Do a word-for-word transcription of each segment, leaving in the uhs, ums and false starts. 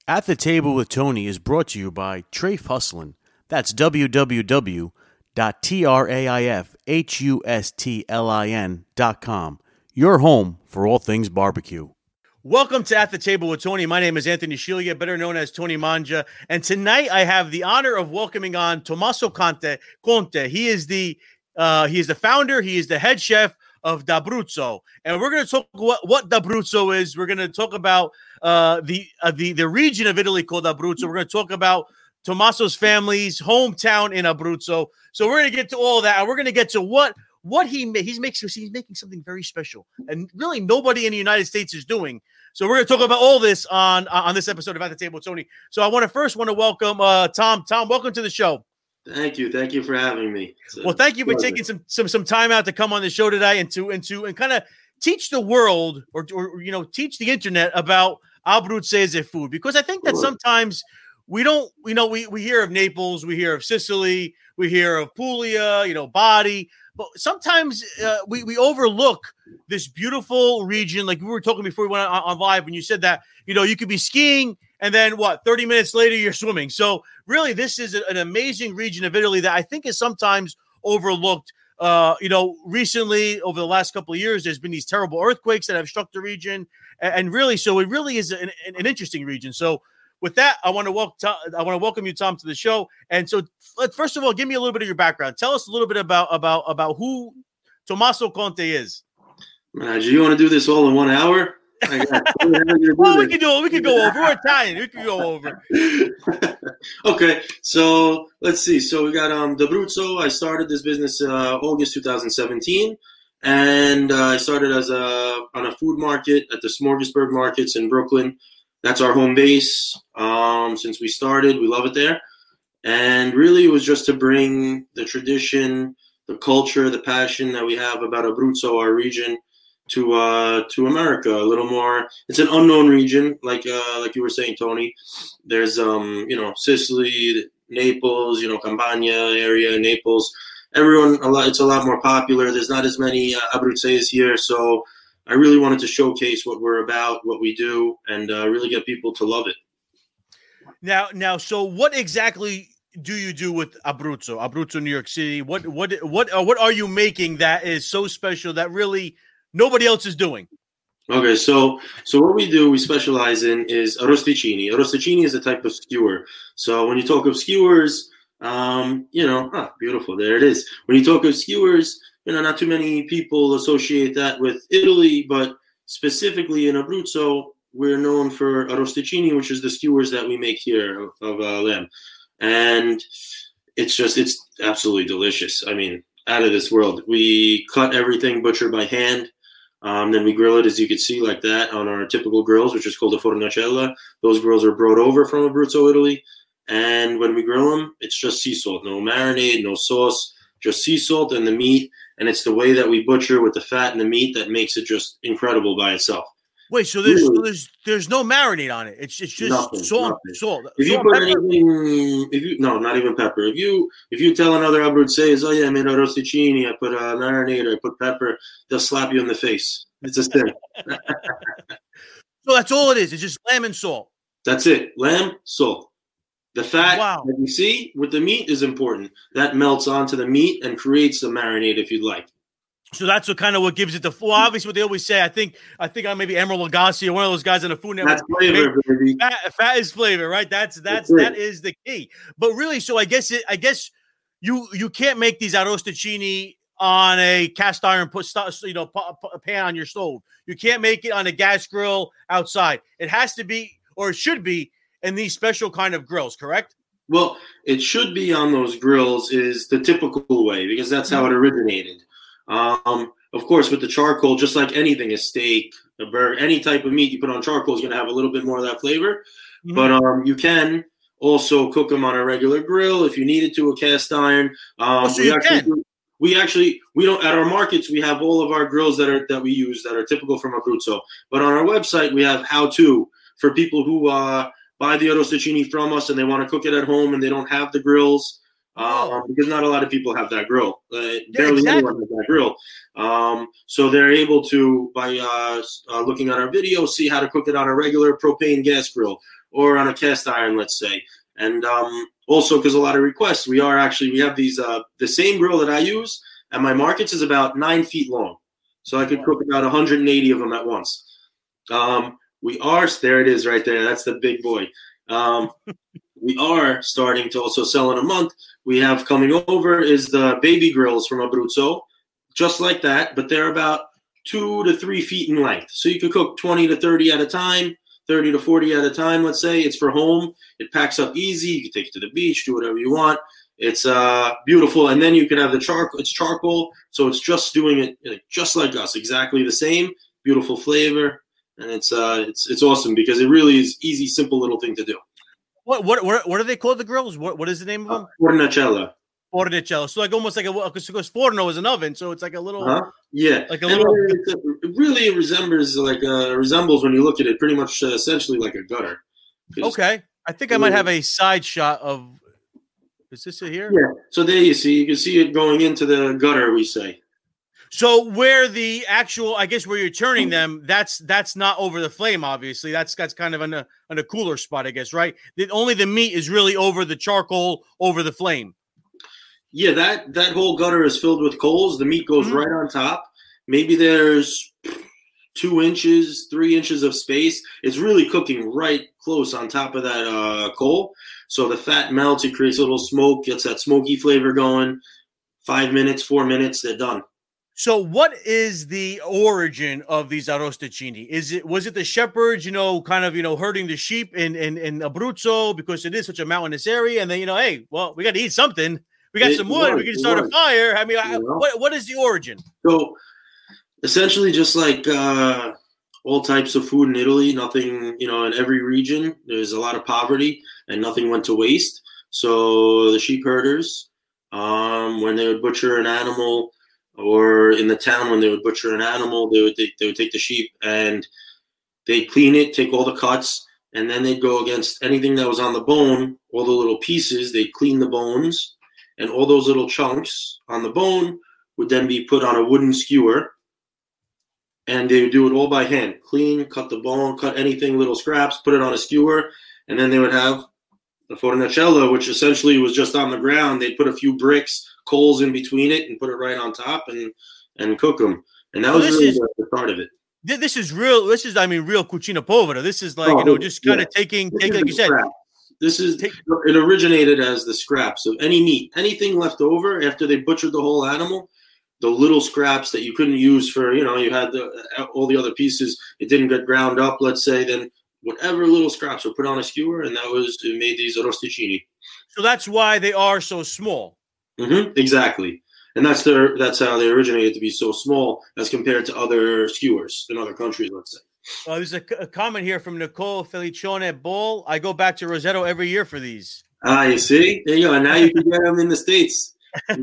At the Table with Tony is brought to you by Traif Hustlin. That's w w w dot traif hustlin dot com. Your home for all things barbecue. Welcome to At the Table with Tony. My name is Anthony Scilia, better known as Tony Manja. And tonight I have the honor of welcoming on Tommaso Conte. Conte. He is the uh, he is the founder. He is the head chef of D'Abruzzo. And we're going to talk what, what D'Abruzzo is. We're going to talk about uh, the, uh, the the region of Italy called Abruzzo. We're going to talk about Tommaso's family's hometown in Abruzzo. So we're going to get to all that, and we're going to get to what what he ma- he's making. He's making something very special, and really nobody in the United States is doing. So we're going to talk about all this on on this episode of At the Table with Tony. So I want to first want to welcome uh, Tom. Tom, welcome to the show. Thank you. Thank you for having me. Well, thank you for pleasure. taking some some some time out to come on the show today and to and to and kind of teach the world or, or you know teach the internet about Abruzzese food, because I think that sometimes we don't you know we we hear of Naples, we hear of Sicily, we hear of Puglia, you know, Bari, but sometimes uh, we we overlook this beautiful region. Like we were talking before we went on, on live when you said that you know you could be skiing and then what thirty minutes later you're swimming. So really, this is an amazing region of Italy that I think is sometimes overlooked. Uh, you know, recently over the last couple of years, there's been these terrible earthquakes that have struck the region, and, and really, so it really is an, an interesting region. So, with that, I want to welcome I want to welcome you, Tom, to the show. And so, let, first of all, give me a little bit of your background. Tell us a little bit about about about who Tommaso Conte is. Man, do you want to do this all in one hour? Well, we can do it. We can go over. We're Italian. We can go over. Okay, so let's see. So we got um D'Abruzzo. I started this business uh, August two thousand seventeen, and uh, I started as a on a food market at the Smorgasburg Markets in Brooklyn. That's our home base. Um, since we started, we love it there, and really it was just to bring the tradition, the culture, the passion that we have about Abruzzo, our region, to uh to America a little more. It's an unknown region, like uh like you were saying, Tony. There's um you know Sicily, Naples, you know Campania area, Naples. Everyone a lot. It's a lot more popular. There's not as many uh, Abruzzese here, so I really wanted to showcase what we're about, what we do, and uh, really get people to love it. Now, now, so what exactly do you do with Abruzzo? Abruzzo, New York City. What what what uh, what are you making that is so special that really nobody else is doing? Okay, so so what we do, we specialize in is arrosticini. Arrosticini is a type of skewer. So when you talk of skewers, um, you know, ah, beautiful, there it is. When you talk of skewers, you know, not too many people associate that with Italy, but specifically in Abruzzo, we're known for arrosticini, which is the skewers that we make here of, of uh, lamb. And it's just, it's absolutely delicious. I mean, out of this world. We cut everything butcher by hand. Um, then we grill it, as you can see, like that on our typical grills, which is called a fornacella. Those grills are brought over from Abruzzo, Italy. And when we grill them, it's just sea salt. No marinade, no sauce, just sea salt and the meat. And it's the way that we butcher with the fat and the meat that makes it just incredible by itself. Wait, so there's really? so there's there's no marinade on it. It's it's just nothing, salt, nothing. salt. If you salt put anything, if you no, not even pepper. If you if you tell another Abruzzese, oh yeah, I made arrosticini, I put a uh, marinade, I put pepper, they'll slap you in the face. It's a thing. So that's all it is. It's just lamb and salt. That's it. Lamb, salt. The fat wow. that you see with the meat is important. That melts onto the meat and creates the marinade if you'd like. So that's what kind of what gives it the full. Well, obviously, what they always say. I think I think I maybe Emeril Lagasse or one of those guys on the Food Network. That's flavor, baby. Fat, fat is flavor, right? That's that's, that's that is the key. But really, so I guess it, I guess you you can't make these arrosticini on a cast iron put you know a pan on your stove. You can't make it on a gas grill outside. It has to be, or it should be, in these special kind of grills. Correct? Well, it should be on those grills is the typical way because that's how it originated. Um, of course, with the charcoal, just like anything, a steak, a burger, any type of meat you put on charcoal is going to have a little bit more of that flavor. Mm-hmm. But um, you can also cook them on a regular grill if you needed to, a cast iron. Um, oh, so we you actually can. Do, we actually we don't at our markets we have all of our grills that are that we use that are typical from Abruzzo. But on our website we have how to for people who uh, buy the arrosticini from us and they want to cook it at home and they don't have the grills. Um, because not a lot of people have that grill. Uh, yeah, barely exactly. anyone has that grill. Um, so they're able to, by uh, uh, looking at our video, see how to cook it on a regular propane gas grill or on a cast iron, let's say. And um, also, because a lot of requests, we are actually, we have these, uh, the same grill that I use at my markets is about nine feet long. So I could cook about one hundred eighty of them at once. Um, we are, there it is right there. That's the big boy. Um, we are starting to also sell in a month. We have coming over is the baby grills from Abruzzo, just like that, but they're about two to three feet in length. So you could cook twenty to thirty at a time, thirty to forty at a time, let's say. It's for home. It packs up easy. You can take it to the beach, do whatever you want. It's uh, beautiful. And then you can have the charcoal. It's charcoal, so it's just doing it just like us, exactly the same. Beautiful flavor. And it's uh, it's it's awesome because it really is easy, simple little thing to do. What what what, what are they called? The grills? What what is the name of them? Uh, Fornacella. Fornacella. So like almost like a because forno is an oven, so it's like a little uh-huh. yeah, like a and little. It really resembles like uh, resembles when you look at it, pretty much uh, essentially like a gutter. Okay, I think I might have a side shot of. Is this it here? Yeah. So there you see, you can see it going into the gutter. We say. So where the actual, I guess, where you're turning them, that's that's not over the flame. Obviously, that's that's kind of on a on a cooler spot, I guess, right? The, only the meat is really over the charcoal, over the flame. Yeah, that that whole gutter is filled with coals. The meat goes mm-hmm. right on top. Maybe there's two inches, three inches of space. It's really cooking right close on top of that uh, coal. So the fat melts. It creates a little smoke. Gets that smoky flavor going. Five minutes, four minutes, they're done. So what is the origin of these arrosticini? Is it was it the shepherds, you know, kind of, you know, herding the sheep in, in, in Abruzzo because it is such a mountainous area? And then, you know, hey, well, we got to eat something. We got it some wood. Was, we can start was. a fire. I mean, I, what what is the origin? So essentially just like uh, all types of food in Italy, nothing, you know, in every region, there's a lot of poverty and nothing went to waste. So the sheep herders, um, when they would butcher an animal, or in the town when they would butcher an animal, they would take, they would take the sheep and they'd clean it, take all the cuts, and then they'd go against anything that was on the bone, all the little pieces, they'd clean the bones, and all those little chunks on the bone would then be put on a wooden skewer, and they would do it all by hand. Clean, cut the bone, cut anything, little scraps, put it on a skewer, and then they would have the fornacella, which essentially was just on the ground. They'd put a few bricks, coals in between it, and put it right on top and and cook them. And that well, was really is, the start of it. This is real. This is, I mean, real cucina povera. This is like, oh, you know, just kind yeah. of taking, taking like you said. Scrap. This is, Take, it originated as the scraps of any meat. Anything left over after they butchered the whole animal, the little scraps that you couldn't use for, you know, you had the, all the other pieces, it didn't get ground up, let's say, then whatever little scraps were put on a skewer, and that was, it made these arrosticini. So that's why they are so small. Mm-hmm, exactly. And that's their, that's how they originated to be so small as compared to other skewers in other countries, let's say. Uh, there's a, a comment here from Nicole Felicione Bull. I go back to Roseto every year for these. Ah, you see? There you go. And now you can get them in the States. We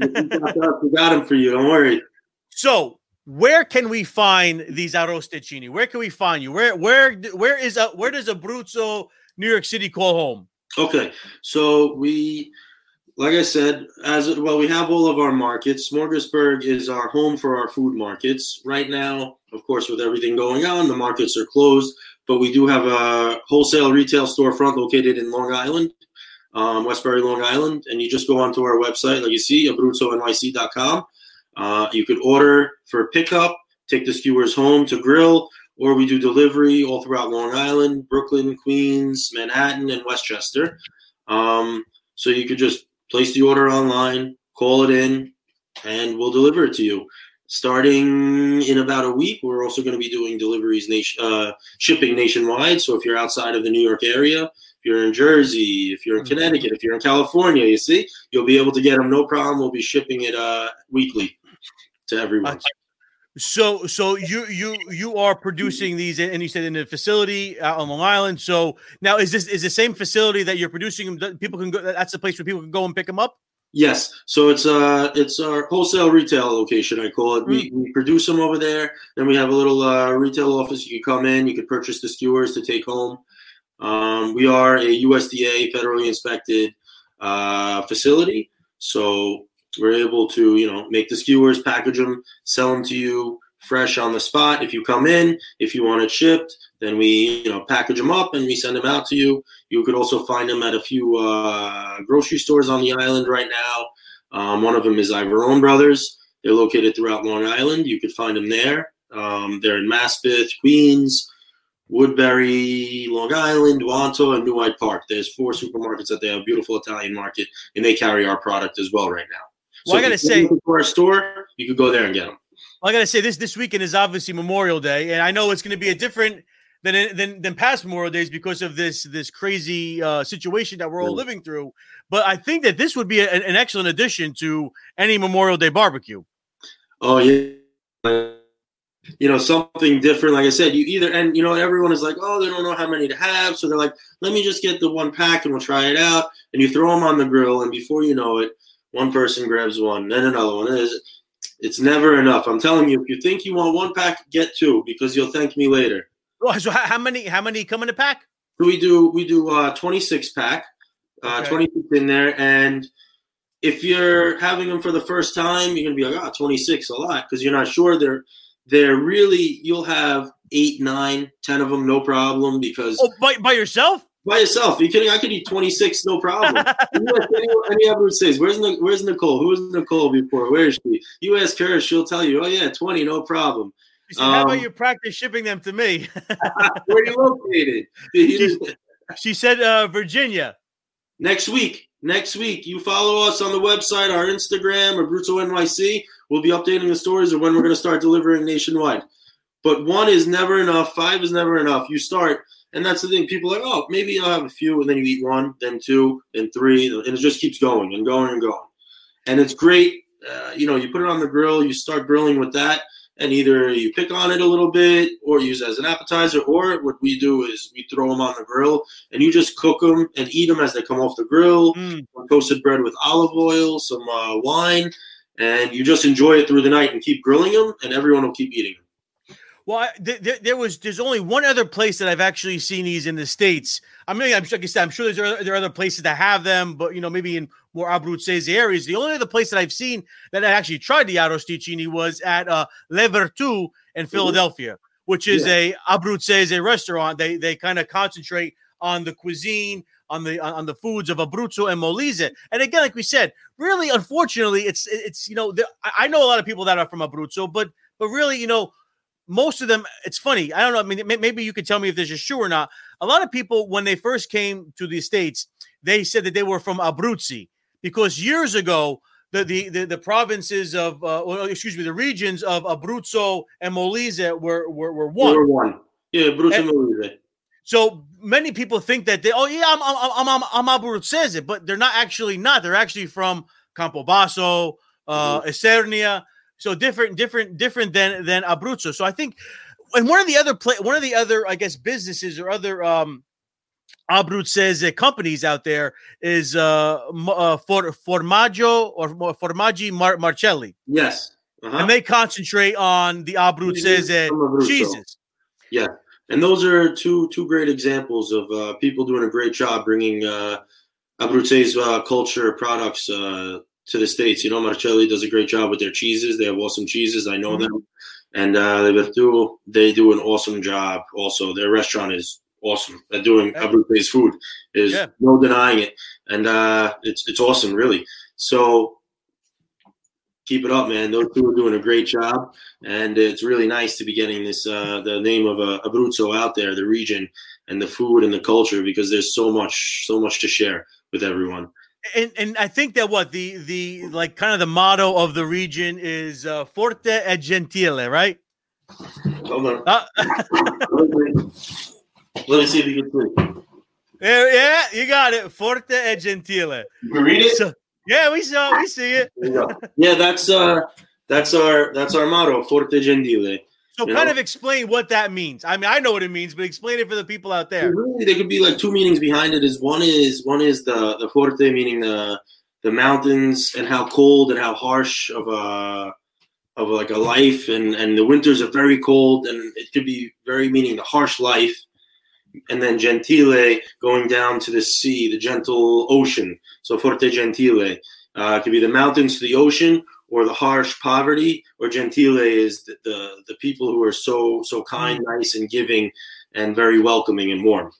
got them for you. Don't worry. So where can we find these arrosticini? Where can we find you? Where where where is a, where does Abruzzo, New York City call home? Okay. So we... Like I said, as well, we have all of our markets. Smorgasburg is our home for our food markets. Right now, of course, with everything going on, the markets are closed. But we do have a wholesale retail storefront located in Long Island, um, Westbury, Long Island. And you just go onto our website, like you see, abruzzo n y c dot com. Uh, you could order for pickup, take the skewers home to grill, or we do delivery all throughout Long Island, Brooklyn, Queens, Manhattan, and Westchester. Um, so you could just place the order online, call it in, and we'll deliver it to you. Starting in about a week, we're also going to be doing deliveries, nation, uh, shipping nationwide. So if you're outside of the New York area, if you're in Jersey, if you're in Connecticut, if you're in California, you see, you'll be able to get them, no problem. We'll be shipping it uh, weekly to everyone. Uh, so, so you you you are producing these, and you said in a facility out on Long Island. So now, is this is the same facility that you're producing them? People can go. That's the place where people can go and pick them up. Yes. So it's uh it's our wholesale retail location, I call it. Mm. We we produce them over there. Then we have a little uh, retail office. You can come in. You can purchase the skewers to take home. Um, we are a U S D A federally inspected uh, facility, so we're able to, you know, make the skewers, package them, sell them to you fresh on the spot. If you come in, if you want it shipped, then we, you know, package them up and we send them out to you. You could also find them at a few uh, grocery stores on the island right now. Um, one of them is Ivorone Brothers. They're located throughout Long Island. You could find them there. Um, they're in Maspeth, Queens, Woodbury, Long Island, Wanto, and New Hyde Park. There's four supermarkets that they have a beautiful Italian market, and they carry our product as well right now. Well, so I gotta if you say, to our store, you could go there and get them. I gotta say this this weekend is obviously Memorial Day, and I know it's going to be a different than than than past Memorial Days because of this this crazy uh, situation that we're all living through. But I think that this would be a, an excellent addition to any Memorial Day barbecue. Oh yeah, you know, something different. Like I said, you either and you know everyone is like, oh, they don't know how many to have, so they're like, let me just get the one pack and we'll try it out. And you throw them on the grill, and before you know it, one person grabs one, then another one. It's, it's never enough. I'm telling you, if you think you want one pack, get two because you'll thank me later. Oh, so how many? How many come in a pack? We do we do a twenty-six pack, uh, okay. twenty-six in there, and if you're having them for the first time, you're gonna be like, oh, twenty-six, a lot, because you're not sure. They're they're really you'll have eight, nine, ten of them, no problem. Because oh, by by yourself? By yourself? Are you kidding? I could eat twenty-six, no problem. Any ever says, where's where's Nicole? Who was Nicole before? Where is she? You ask her, she'll tell you. Oh yeah, twenty, no problem. She said, how um, about you practice shipping them to me? Where are you located? she, she said uh, Virginia. Next week. Next week. You follow us on the website, our Instagram, or Abruzzo N Y C. We'll be updating the stories of when we're going to start delivering nationwide. But one is never enough. Five is never enough. You start, and that's the thing. People are like, oh, maybe I'll have a few, and then you eat one, then two, then three, and it just keeps going and going and going. And it's great. Uh, you know, you put it on the grill, you start grilling with that. And either you pick on it a little bit or use it as an appetizer, or what we do is we throw them on the grill and you just cook them and eat them as they come off the grill. Mm. Toasted bread with olive oil, some uh, wine, and you just enjoy it through the night and keep grilling them, and everyone will keep eating them. Well, th- th- there was there's only one other place that I've actually seen these in the States. I mean, I'm, like I said, I'm sure there's there are other places that have them, but you know, maybe in more Abruzzese areas. The only other place that I've seen that I actually tried the arrosticini was at uh, Le Vertu in Philadelphia, which is yeah. a Abruzzese restaurant. They they kind of concentrate on the cuisine, on the on the foods of Abruzzo and Molise. And again, like we said, really, unfortunately, it's it's you know, the, I know a lot of people that are from Abruzzo, but but really, you know. Most of them, it's funny. I don't know. I mean, maybe you could tell me if this is true or not. A lot of people, when they first came to the States, they said that they were from Abruzzi because years ago, the the the, the provinces of, uh, well, excuse me, the regions of Abruzzo and Molise were were, were one. We're one. Yeah, Abruzzo and Molise. So many people think that they, oh yeah, I'm I'm I'm I'm, I'm Abruzzese, but they're not actually not. They're actually from Campobasso, uh, mm-hmm. Isernia. So different, different, different than than Abruzzo. So I think, and one of the other play, one of the other, I guess, businesses or other um, Abruzzese companies out there is uh, uh For, Formaggio or Formaggi Mar- Marcelli. Yes, uh-huh. And they concentrate on the Abruzzese cheeses. Yeah, and those are two two great examples of uh, people doing a great job bringing uh, Abruzzese uh, culture products. Uh, to the States. You know, Marcelli does a great job with their cheeses. They have awesome cheeses. I know mm-hmm. them. And uh, Le Vertu, they do an awesome job. Also, their restaurant is awesome at doing yeah. Abruzzese food. There's yeah. no denying it. And uh, it's it's awesome, really. So keep it up, man. Those two are doing a great job. And it's really nice to be getting this, uh, the name of uh, Abruzzo out there, the region and the food and the culture, because there's so much, so much to share with everyone. And and I think that what the the like kind of the motto of the region is uh, forte e gentile, right? Hold on. Uh, Let me see if you can see. Yeah, yeah, you got it. Forte e gentile. You read it? So, yeah, we saw, we see it. Yeah, that's uh, that's our that's our motto, forte e gentile. So you kind know? of explain what that means. I mean, I know what it means, but explain it for the people out there. Really, there could be like two meanings behind it. Is one is one is the the forte, meaning the the mountains and how cold and how harsh of a of like a life, and and the winters are very cold, and it could be very meaning the harsh life. And then gentile, going down to the sea, the gentle ocean. So forte gentile uh, could be the mountains to the ocean, or the harsh poverty, or gentile is the, the, the people who are so so kind, mm. nice, and giving, and very welcoming and warm.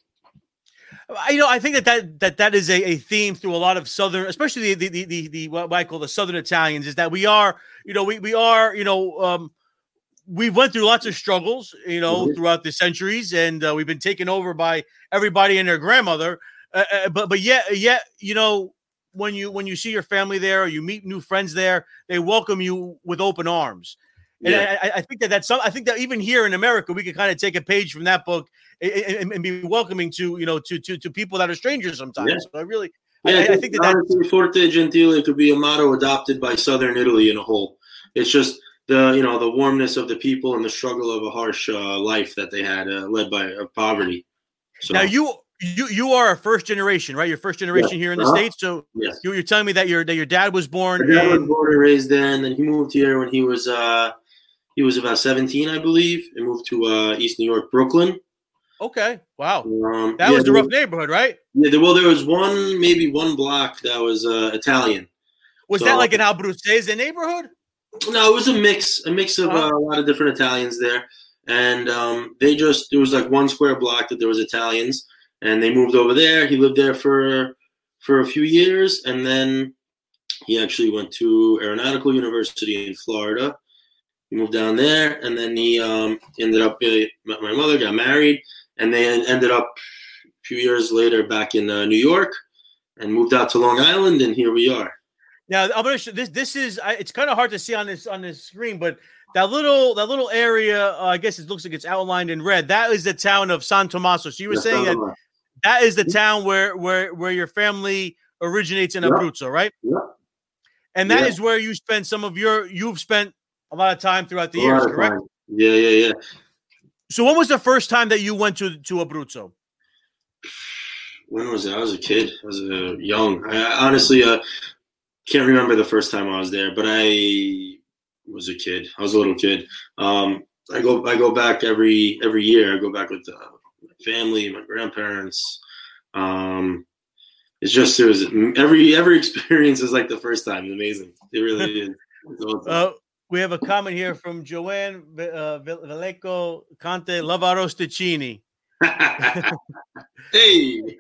You know, I think that that that, that is a, a theme through a lot of Southern, especially the the, the the what I call the Southern Italians, is that we are, you know, we we are, you know, um, we've went through lots of struggles, you know, mm-hmm. throughout the centuries, and uh, we've been taken over by everybody and their grandmother. Uh, uh, but but yet yet you know, when you when you see your family there, or you meet new friends there, they welcome you with open arms. And yeah. I, I think that that's some. I think that even here in America, we could kind of take a page from that book and, and, and be welcoming to you know to to to people that are strangers sometimes. Yeah. So I really, yeah, I, I think that that Forte Gentile could be a motto adopted by Southern Italy in a whole. It's just the you know the warmness of the people and the struggle of a harsh uh, life that they had, uh, led by uh, poverty. So. Now you. You you are a first generation, right? You're first generation yeah. here in the uh-huh. States. So yes. you, you're telling me that your that your dad was born. My dad in... was born and raised there, and then he moved here when he was uh he was about seventeen, I believe, and moved to uh, East New York, Brooklyn. Okay, wow, um, that yeah, was a rough neighborhood, right? Yeah, well, there was one maybe one block that was uh, Italian. Was so, that like an Abruzzese neighborhood? No, it was a mix, a mix of uh, a lot of different Italians there, and um, they just there was like one square block that there was Italians. And they moved over there. He lived there for for a few years, and then he actually went to Aeronautical University in Florida. He moved down there, and then he um, ended up uh, met my mother, got married, and they ended up a few years later back in uh, New York, and moved out to Long Island, and here we are. Now I'm gonna show this. This is it's kind of hard to see on this on this screen, but that little that little area, uh, I guess it looks like it's outlined in red. That is the town of San Tommaso. So you were yeah, saying that. That is the town where where where your family originates in Abruzzo, yep. right? Yeah. And that yep. is where you spend some of your you've spent a lot of time throughout the years, correct? Time. Yeah, yeah, yeah. So when was the first time that you went to to Abruzzo? When was it? I was a kid. I was uh, young. I honestly uh, can't remember the first time I was there, but I was a kid. I was a little kid. Um, I go I go back every every year. I go back with. Uh, My family, my grandparents. Um, it's just it was every every experience is like the first time. It's amazing. It really is. Uh, we have a comment here from Joanne uh, Valeco Conte. Love arrosticini. Hey,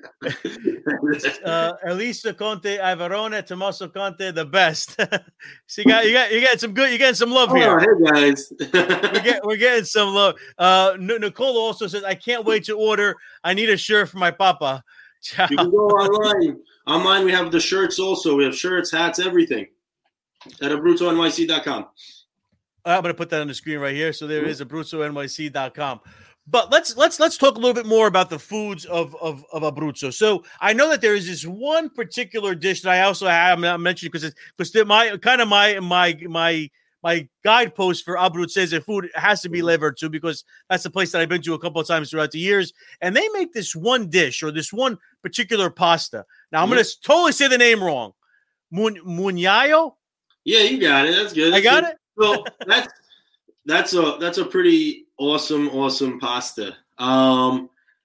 uh, Elisa Conte, Ivarone, Tommaso Conte, the best. So you got you got you got some good. You getting some love oh, here. Hey guys, we're, get, we're getting some love. Uh, Nicole also says, "I can't wait to order. I need a shirt for my papa." Ciao. You can go online. Online, we have the shirts also. We have shirts, hats, everything at Abruzzo N Y C dot com. I'm going to put that on the screen right here. So there is Abruzzo N Y C dot com. But let's let's let's talk a little bit more about the foods of, of, of Abruzzo. So I know that there is this one particular dish that I also have I'm mentioning because because my kind of my my my my guidepost for Abruzzese food has to be Le Vertù because that's the place that I've been to a couple of times throughout the years, and they make this one dish or this one particular pasta. Now I'm mm-hmm. going to totally say the name wrong. Mun Mugnaio? Yeah, you got it. That's good. I got it. Well, that's that's a that's a pretty awesome, awesome pasta. Um,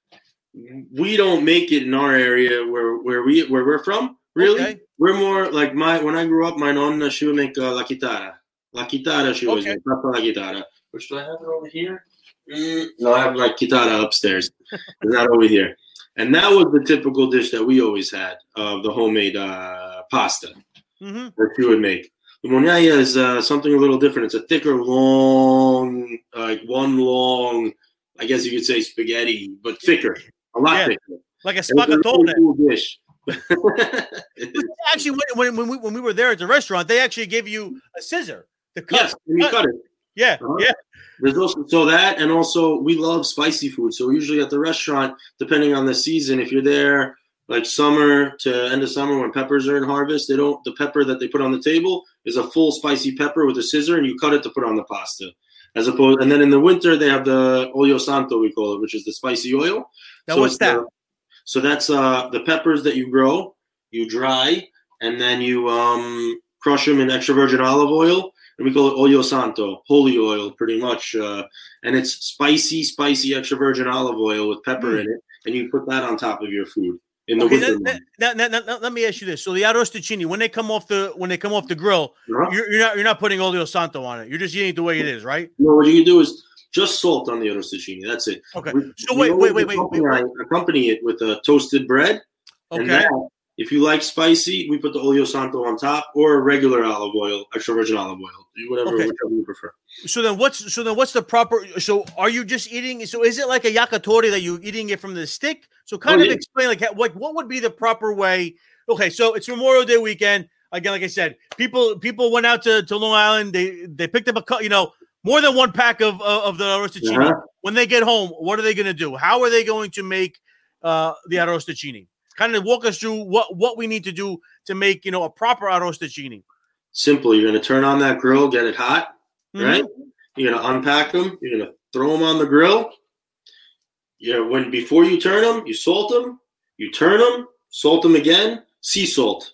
we don't make it in our area where where we where we're from. Really, okay. We're more like my when I grew up, my nonna she would make uh, la chitarra. La chitarra she was okay. Not la chitarra. Which do I have it over here? Mm, no, I have like chitarra upstairs. It's not over here. And that was the typical dish that we always had of uh, the homemade uh, pasta mm-hmm. that she would make. The Mugnaia is uh, something a little different. It's a thicker, long, like uh, one long, I guess you could say spaghetti, but thicker, a lot yeah. thicker. Like a spaghettone. Really cool dish. Actually, when, when, we, when we were there at the restaurant, they actually gave you a scissor to cut. Yes, and you cut it. Yeah, uh-huh. yeah. There's also so that, and also we love spicy food. So usually at the restaurant, depending on the season, if you're there like summer to end of summer when peppers are in harvest, they don't. The pepper that they put on the table is a full spicy pepper with a scissor, and you cut it to put on the pasta. As opposed, and then in the winter they have the olio santo, we call it, which is the spicy oil. Now so what's that? The, so that's uh, the peppers that you grow, you dry, and then you um, crush them in extra virgin olive oil. And we call it olio santo, holy oil, pretty much. Uh, and it's spicy, spicy extra virgin olive oil with pepper mm. in it. And you put that on top of your food. in the Okay, winter. then, now, now, now, now, let me ask you this: so the arrosticini, when they come off the when they come off the grill, Uh-huh. you're, you're not you're not putting olio santo on it. You're just eating it the way it is, right? No, what you can do is just salt on the arrosticini. That's it. Okay. We, So we wait, wait, wait, wait, accompany, wait, wait. accompany it with a toasted bread. Okay. And that, if you like spicy, we put the olio santo on top, or regular olive oil, extra virgin olive oil, whatever, Okay. whichever you prefer. So then, what's so then what's the proper? So are you just eating? So is it like a yakitori that you're eating it from the stick? So kind Oh, of yeah. explain like what what would be the proper way? Okay, so it's Memorial Day weekend again. Like I said, people people went out to, to Long Island. They they picked up a cou- you know more than one pack of of, of the arrosticini. Uh-huh. When they get home, what are they going to do? How are they going to make uh, the arrosticini? Kind of walk us through what what we need to do to make you know a proper arrosticini. Simple. You're going to turn on that grill, get it hot, Mhm. right? You're going to unpack them. You're going to throw them on the grill. Yeah, when before you turn them, you salt them. You turn them, salt them again. Sea salt.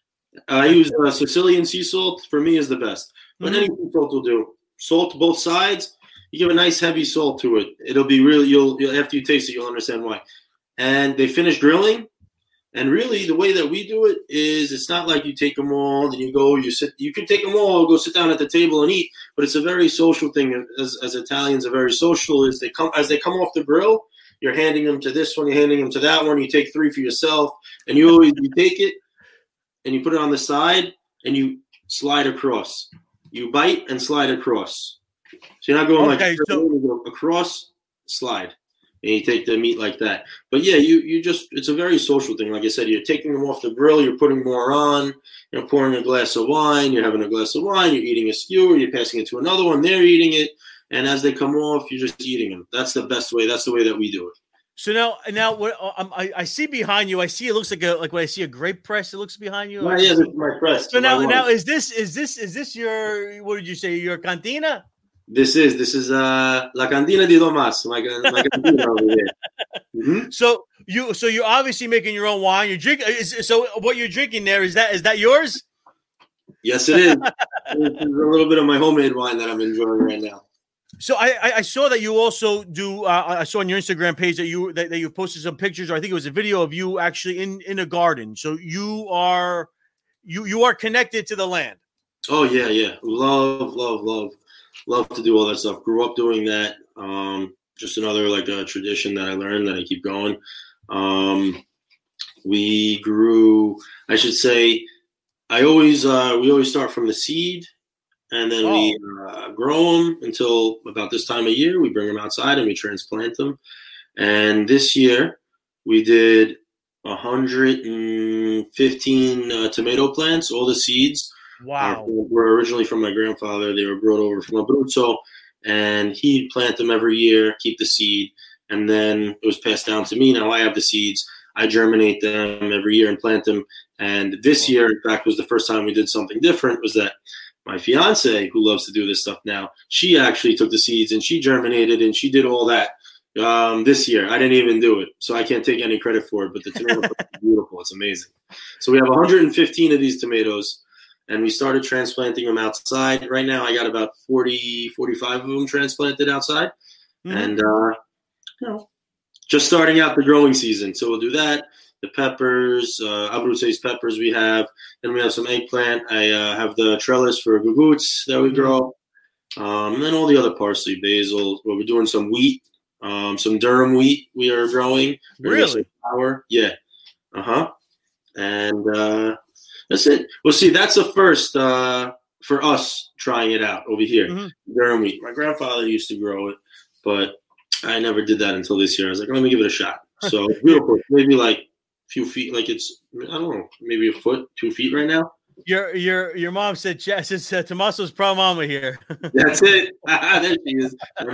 I use uh, Sicilian sea salt. For me, is the best. But Mhm. any sea salt will do. Salt both sides. You give a nice heavy salt to it. It'll be really. You'll, you'll after you taste it, you'll understand why. And they finish grilling. And really, the way that we do it is, it's not like you take them all and you go, you sit. You can take them all, go sit down at the table and eat. But it's a very social thing. As, as Italians are very social. Is they come as they come off the grill, you're handing them to this one, you're handing them to that one. You take three for yourself, and you always you take it and you put it on the side and you slide across. You bite and slide across. So you're not going Okay, like so- you go across, slide. And you take the meat like that. But yeah, you you just it's a very social thing. Like I said, you're taking them off the grill, you're putting more on, you're pouring a glass of wine, you're having a glass of wine, you're eating a skewer, you're passing it to another one, they're eating it, and as they come off, you're just eating them. That's the best way. That's the way that we do it. So now, now what um, I, I see behind you, I see it looks like a like when I see a grape press. It looks behind you. Yeah, yeah, this is my press. So now, my now wine. is this is this is this your what did you say your cantina? This is this is uh La Cantina di Domas, my, my cantina over there. Mm-hmm. So you so you're obviously making your own wine. You drink. Is, so what you're drinking there is that is that yours? Yes, it is. This is a little bit of my homemade wine that I'm enjoying right now. So I, I, I saw that you also do. Uh, I saw on your Instagram page that you that, that you posted some pictures, or I think it was a video of you actually in, in a garden. So you are you you are connected to the land. Oh yeah, yeah. Love, love, love, love to do all that stuff. Grew up doing that. Um, just another like a tradition that I learned that I keep going. Um, we grew. I should say, I always uh, we always start from the seed. And then oh. we uh, grow them until about this time of year. We bring them outside and we transplant them. And this year we did one hundred fifteen uh, tomato plants. All the seeds wow. uh, were originally from my grandfather. They were brought over from Abruzzo. And he'd plant them every year, keep the seed. And then it was passed down to me. Now I have the seeds. I germinate them every year and plant them. And this year, in fact, was the first time we did something different, was that my fiance, who loves to do this stuff now, she actually took the seeds and she germinated and she did all that um, this year. I didn't even do it, so I can't take any credit for it. But the tomato is beautiful. It's amazing. So we have one hundred fifteen of these tomatoes, and we started transplanting them outside. Right now, I got about forty, forty-five of them transplanted outside. Mm-hmm. And, uh, you know, just starting out the growing season. So we'll do that. The peppers, uh, Abruzzo's peppers we have. Then we have some eggplant. I uh, have the trellis for guguts that we grow. Um, and then all the other parsley, basil. Well, we're doing some wheat, um, some durum wheat we are growing. Really? Flour. Yeah. Uh-huh. And uh, that's it. Well, see, that's the first uh, for us trying it out over here. Mm-hmm. Durum wheat. My grandfather used to grow it, but I never did that until this year. I was like, let me give it a shot. So it's beautiful. Maybe like few feet, like it's I don't know, maybe a foot, two feet right now. Your your your mom said, "Says uh, Tommaso's pro mama here." That's it. There she is.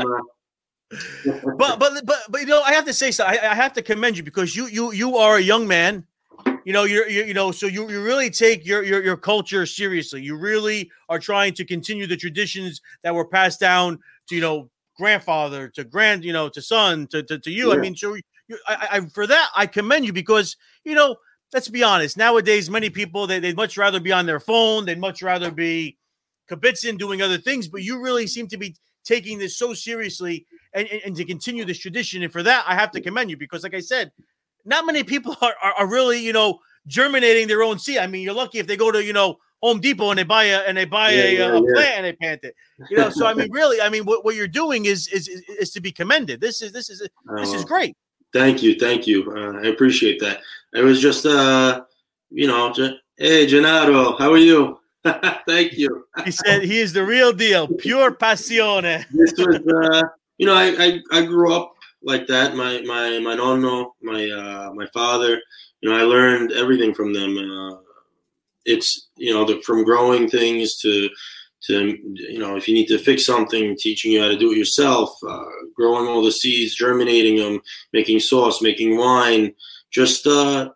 but but but but you know, I have to say so. I, I have to commend you because you you you are a young man. You know, you're, you're you know, so you you really take your your your culture seriously. You really are trying to continue the traditions that were passed down to you know grandfather to grand you know to son to to, to you. Yeah. I mean, so. You, I, I, for that, I commend you because, you know, let's be honest. Nowadays, many people, they, they'd much rather be on their phone. They'd much rather be kibitzing, doing other things. But you really seem to be taking this so seriously and, and, and to continue this tradition. And for that, I have to commend you because, like I said, not many people are, are, are really, you know, germinating their own seed. I mean, you're lucky if they go to, you know, Home Depot and they buy a and they buy yeah, a, yeah, a yeah. plant and they plant it. You know, so I mean, really, I mean, what, what you're doing is, is is is to be commended. This is this is this is great. Thank you, thank you. Uh, I appreciate that. It was just, uh, you know, just, hey, Gennaro, how are you? Thank you. He said he is the real deal, pure passione. This was, uh, you know, I, I I grew up like that. My my my nonno, my uh, my father. You know, I learned everything from them. Uh, it's you know, the, from growing things to to you know, if you need to fix something, teaching you how to do it yourself, uh, growing all the seeds, germinating them, making sauce, making wine, just uh,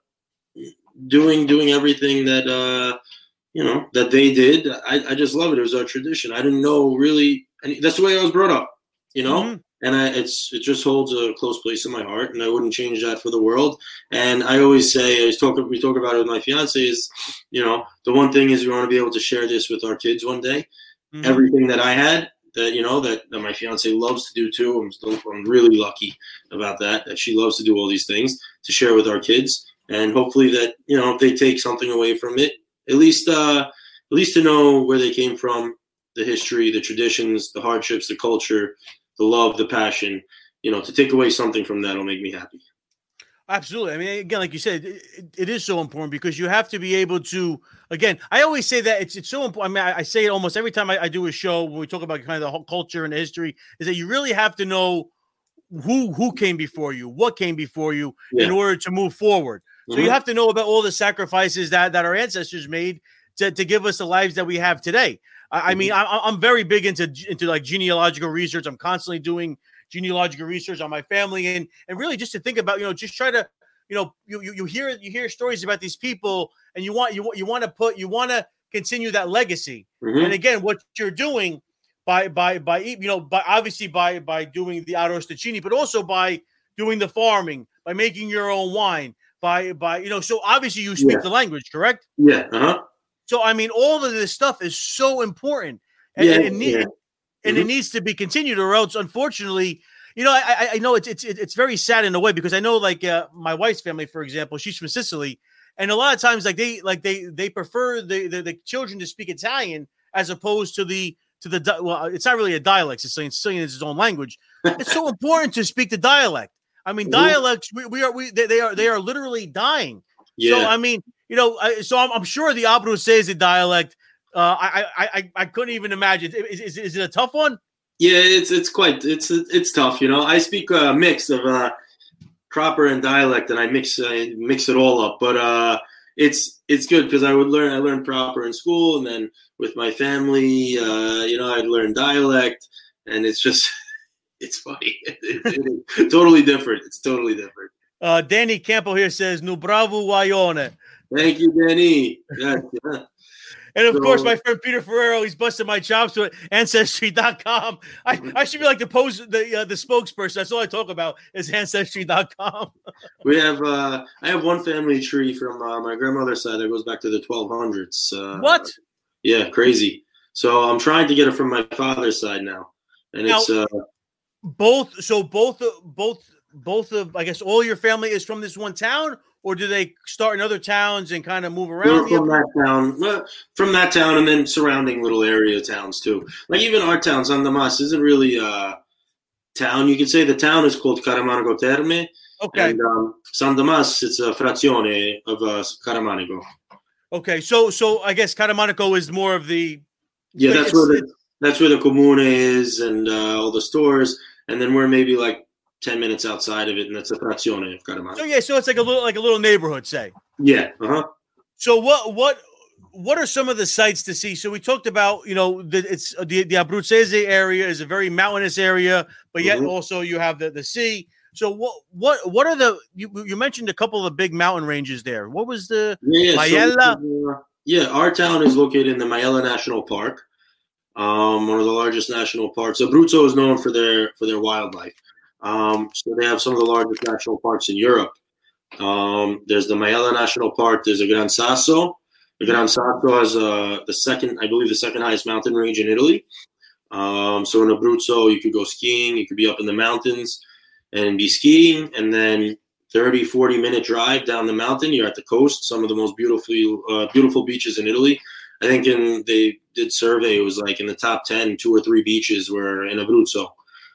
doing doing everything that uh, you know that they did. I, I just love it. It was our tradition. I didn't know really, and that's the way I was brought up. You know. Mm-hmm. And I, it's it just holds a close place in my heart, and I wouldn't change that for the world. And I always say, I always talk, we talk about it with my fiance, is, you know, the one thing is we want to be able to share this with our kids one day. Mm-hmm. Everything that I had, that you know, that, that my fiance loves to do too. I'm still, I'm really lucky about that. That she loves to do all these things to share with our kids, and hopefully that you know if they take something away from it, at least uh, at least to know where they came from, the history, the traditions, the hardships, the culture. The love, the passion, you know, to take away something from that will make me happy. Absolutely. I mean, again, like you said, it, it is so important because you have to be able to, again, I always say that it's it's so important. I mean, I, I say it almost every time I, I do a show when we talk about kind of the whole culture and the history, is that you really have to know who who came before you, what came before you yeah. in order to move forward. So mm-hmm. you have to know about all the sacrifices that, that our ancestors made to, to give us the lives that we have today. I mean, I, I'm very big into into like genealogical research. I'm constantly doing genealogical research on my family, and and really just to think about, you know, just try to, you know, you you, you hear you hear stories about these people, and you want you want you want to put you want to continue that legacy. Mm-hmm. And again, what you're doing by by by you know by obviously by by doing the arrosticini, but also by doing the farming, by making your own wine, by by you know. So obviously you speak yeah. the language, correct? Yeah. Uh-huh. So, I mean, all of this stuff is so important, and, yeah, and, it, need, yeah. and mm-hmm. it needs to be continued, or else, unfortunately, you know, I, I know it's it's it's very sad in a way because I know, like, uh, my wife's family, for example, she's from Sicily, and a lot of times, like they like they they prefer the, the, the children to speak Italian as opposed to the to the well, it's not really a dialect. Sicilian Sicilian is its own language. It's so important to speak the dialect. I mean, mm-hmm. dialects we, we are we they, they are they are literally dying. Yeah. So I mean. You know, so I'm, I'm sure the Abruzzese dialect. Uh, I, I I I couldn't even imagine. Is, is is it a tough one? Yeah, it's it's quite it's it's tough. You know, I speak a mix of uh, proper and dialect, and I mix I mix it all up. But uh, it's it's good because I would learn I learned proper in school, and then with my family, uh, you know, I'd learn dialect, and it's just it's funny. it, it, it's totally different. It's totally different. Uh, Danny Campo here says, "Nu bravo guaione." Thank you, Danny. Yes, yeah. And of so, course, my friend Peter Ferrero, he's busting my chops with Ancestry dot com. I, I should be like the post the uh, the spokesperson. That's all I talk about is Ancestry dot com. We have uh, I have one family tree from uh, my grandmother's side that goes back to the twelve hundreds. Uh, what? Yeah, crazy. So I'm trying to get it from my father's side now, and now, it's uh, both. So both both both of I guess all your family is from this one town. Or do they start in other towns and kind of move around? From that town, well, from that town, and then surrounding little area towns too. Like even our town, San Damas, isn't really a town. You could say the town is called Caramanico Terme. Okay. And um, San Damas, it's a frazione of uh, Caramanico. Okay, so so I guess Caramanico is more of the. Yeah, that's where the that's where the comune is and uh, all the stores, and then we're maybe like. Ten minutes outside of it, and that's a frazione of Caramanico. So yeah, so it's like a little like a little neighborhood, say. Yeah. Uh huh. So what what what are some of the sites to see? So we talked about, you know, the, it's the the Abruzzese area is a very mountainous area, but yet mm-hmm. also you have the, the sea. So what what what are the you, you mentioned a couple of the big mountain ranges there. What was the yeah, Maiella? So, uh, yeah, our town is located in the Maiella National Park, um, one of the largest national parks. Abruzzo is known for their for their wildlife. Um, so they have some of the largest national parks in Europe. Um, there's the Maiella National Park. There's a Gran Sasso. The Gran Sasso has uh, the second, I believe, the second highest mountain range in Italy. Um, so in Abruzzo, you could go skiing. You could be up in the mountains and be skiing. And then thirty, forty minute drive down the mountain. You're at the coast, some of the most beautiful, uh, beautiful beaches in Italy. I think in they did survey, it was like in the top ten, two or three beaches were in Abruzzo.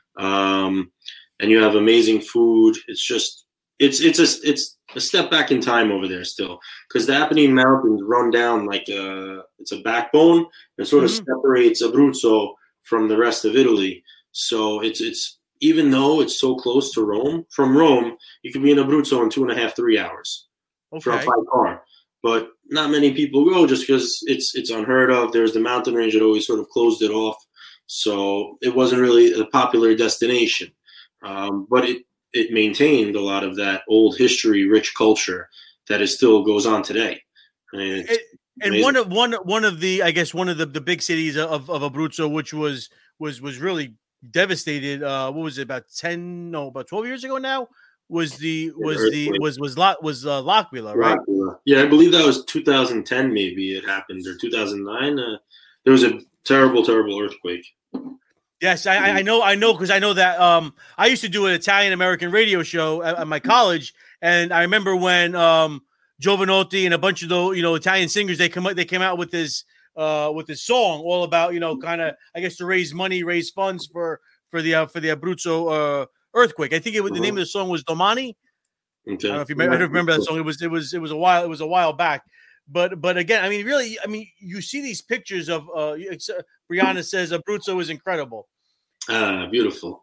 Um, and you have amazing food. It's just, it's, it's a, it's a step back in time over there still, because the Apennine Mountains run down like a, it's a backbone that sort of mm-hmm. separates Abruzzo from the rest of Italy. So it's, it's, even though it's so close to Rome, from Rome, you can be in Abruzzo in two and a half, three hours okay. from by car. But not many people go just because it's it's unheard of. There's the mountain range that always sort of closed it off. So it wasn't really a popular destination. Um, but it, it maintained a lot of that old history, rich culture that is still goes on today. I mean, it, and one of one one of the I guess one of the, the big cities of, of Abruzzo, which was was was really devastated. Uh, what was it, about ten? No, about twelve years ago now. Was the was the was was Lot was uh, L'Aquila, right? L'Aquila. Yeah, I believe that was two thousand ten. Maybe it happened, or two thousand nine. Uh, there was a terrible, terrible earthquake. Yes, I, I know, I know, because I know that um, I used to do an Italian American radio show at, at my college, and I remember when um, Giovanotti and a bunch of the you know Italian singers they come they came out with this uh, with this song all about you know kind of I guess to raise money, raise funds for for the uh, for the Abruzzo. Uh, Earthquake. I think it was the name of the song was Domani. Okay. I don't know if you remember, I don't remember that song. It was it was it was a while it was a while back. But but again, I mean, really, I mean, you see these pictures of uh, Brianna says Abruzzo is incredible. Ah, beautiful.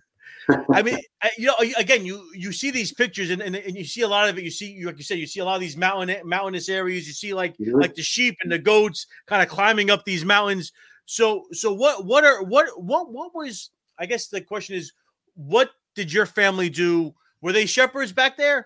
I mean, I, you know, again, you you see these pictures and, and and you see a lot of it. You see, like you said, you see a lot of these mountain mountainous areas. You see like mm-hmm. like the sheep and the goats kind of climbing up these mountains. So so what what are what what what was I guess the question is what did your family do? Were they shepherds back there?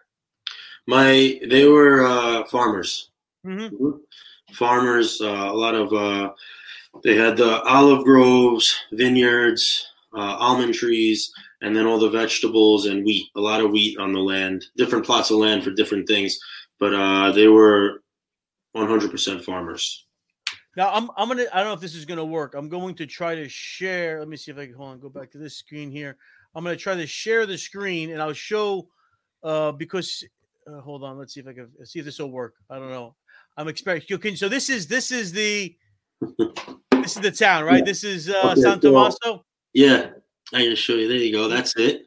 My, they were uh, farmers. Mm-hmm. Mm-hmm. Farmers, uh, a lot of, uh, they had the olive groves, vineyards, uh, almond trees, and then all the vegetables and wheat, a lot of wheat on the land, different plots of land for different things. But uh, they were one hundred percent farmers. Now, I'm, I'm going to, I don't know if this is going to work. I'm going to try to share. Let me see if I can, hold on, go back to this screen here. I'm going to try to share the screen, and I'll show uh, because uh, hold on. Let's see if I can see if this will work. I don't know. I'm expecting. Okay, so this is this is the this is the town, right? Yeah. This is uh, okay, San Tommaso. So, yeah, I can show you. There you go. That's it.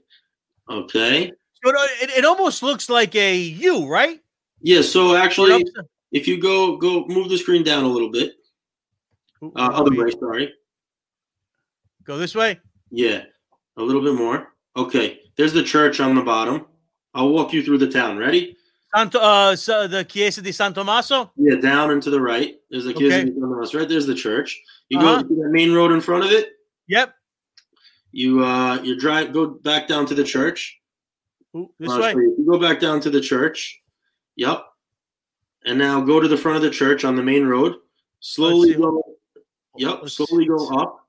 Okay. So it, it almost looks like a U, right? Yeah. So actually, if you go go move the screen down a little bit. Uh, other way. Sorry. Go this way. Yeah. A little bit more. Okay. There's the church on the bottom. I'll walk you through the town. Ready? Santo, uh, so the Chiesa di San Tommaso? Yeah, down and to the right. There's the Chiesa okay. di San Tommaso. Right there's the church. You uh-huh. go to that main road in front of it. Yep. You uh, you drive. Go back down to the church. Ooh, this way. You. you go back down to the church. Yep. And now go to the front of the church on the main road. Slowly go. Yep. Let's slowly see. go up.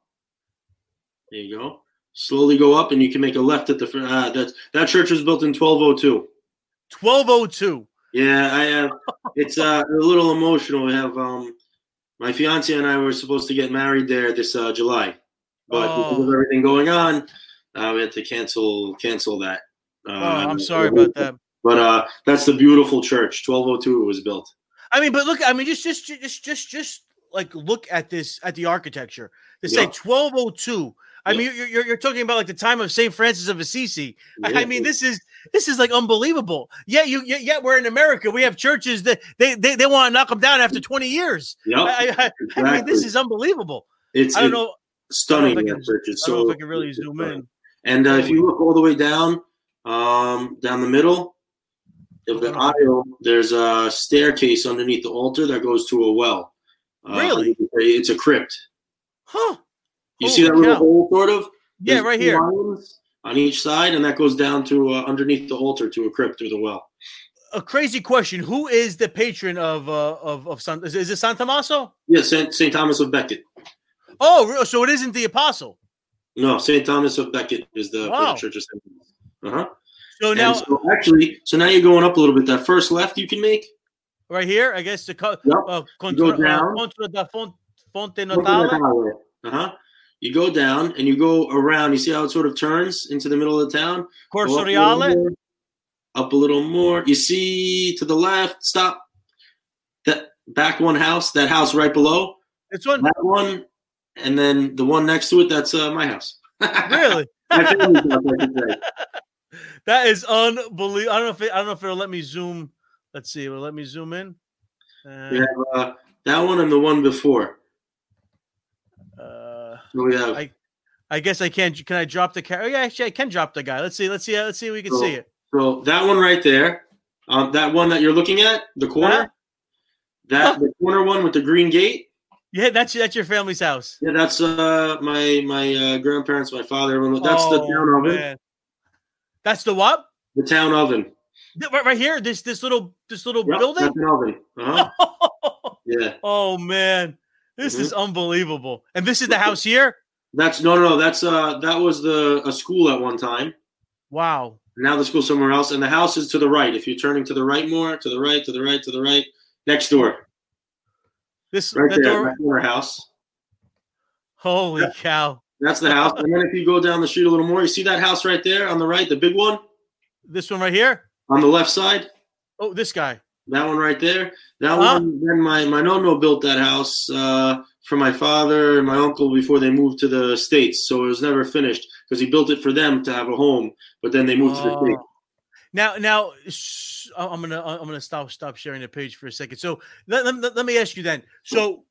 There you go. Slowly go up, and you can make a left at the front. Uh, that that church was built in twelve oh two. twelve oh two. Yeah, I have. It's uh, a little emotional. We have um, my fiance and I were supposed to get married there this uh, July, but oh. because of everything going on, uh, we had to cancel cancel that. Uh, oh, I'm sorry about that. But uh, that's the beautiful church. twelve oh two it was built. I mean, but look, I mean, just just just just just like look at this at the architecture. To say yeah. twelve oh two. I mean, you're, you're you're talking about like the time of Saint Francis of Assisi. Yeah. I mean, this is this is like unbelievable. Yeah, you yet we're in America. We have churches that they they, they want to knock them down after twenty years. Yeah, I, I, exactly. I mean, this is unbelievable. It's I don't know. Stunning. I don't know if I can, churches. I don't so, know if I can really zoom stunning. in. And uh, if you look all the way down, um, down the middle of the aisle, there's a staircase underneath the altar that goes to a well. Uh, really? It's a crypt. Huh. You Holy see that little cow. hole, sort of? There's yeah, right here. On each side, and that goes down to uh, underneath the altar to a crypt through the well. A crazy question: who is the patron of uh, of of San? Is, is it San Tommaso? Yeah, Saint Saint Thomas of Becket. Oh, so it isn't the apostle? No, Saint Thomas of Becket is the, wow. the church of Saint Thomas. Uh huh. So now, so actually, so now you're going up a little bit. That first left you can make right here, I guess. The yep. uh, contra, go down. Uh, contra da Font, Fonte Natale. Uh huh. You go down and you go around. You see how it sort of turns into the middle of the town? Corso Reale? up a little more. You see to the left, stop. That back one house, that house right below. This one? That one, and then the one next to it, that's uh, my house. Really? My family's house, I should say. That is unbelievable. I don't know if it, I don't know if it'll let me zoom. Let's see. Will it let me zoom in? Uh, We have uh, that one and the one before. uh, So we have I, I guess I can't. Can I drop the car? Oh, yeah, actually, I can drop the guy. Let's see. Let's see. Let's see if we can so, see it. so that one right there, um, that one that you're looking at, the corner, Huh? that the corner one with the green gate. Yeah, that's that's your family's house. Yeah, that's uh, my my uh, grandparents, my father. Everyone. That's oh, the town oven. Man. That's the what? The town oven. Right, right here. This this little this little Yep, building. That's an oven. Uh-huh. Yeah. Oh man, this Mhm. is unbelievable. And this is the house here. That's no, no, no. That's uh, that was the a school at one time. Wow. Now the school's somewhere else, and the house is to the right. If you're turning to the right more, to the right, to the right, to the right, next door, This right that there, door- that corner house. Holy Yeah. cow. That's the house. And then if you go down the street a little more, you see that house right there on the right, the big one This one right here. on the left side. Oh, this guy. That one right there. That Huh? one. Then my my nono built that house uh, for my father and my uncle before they moved to the States. So it was never finished because he built it for them to have a home, but then they moved to the Oh. States. Now, now sh- I'm gonna I'm gonna stop stop sharing the page for a second. So let, let, let me ask you then. So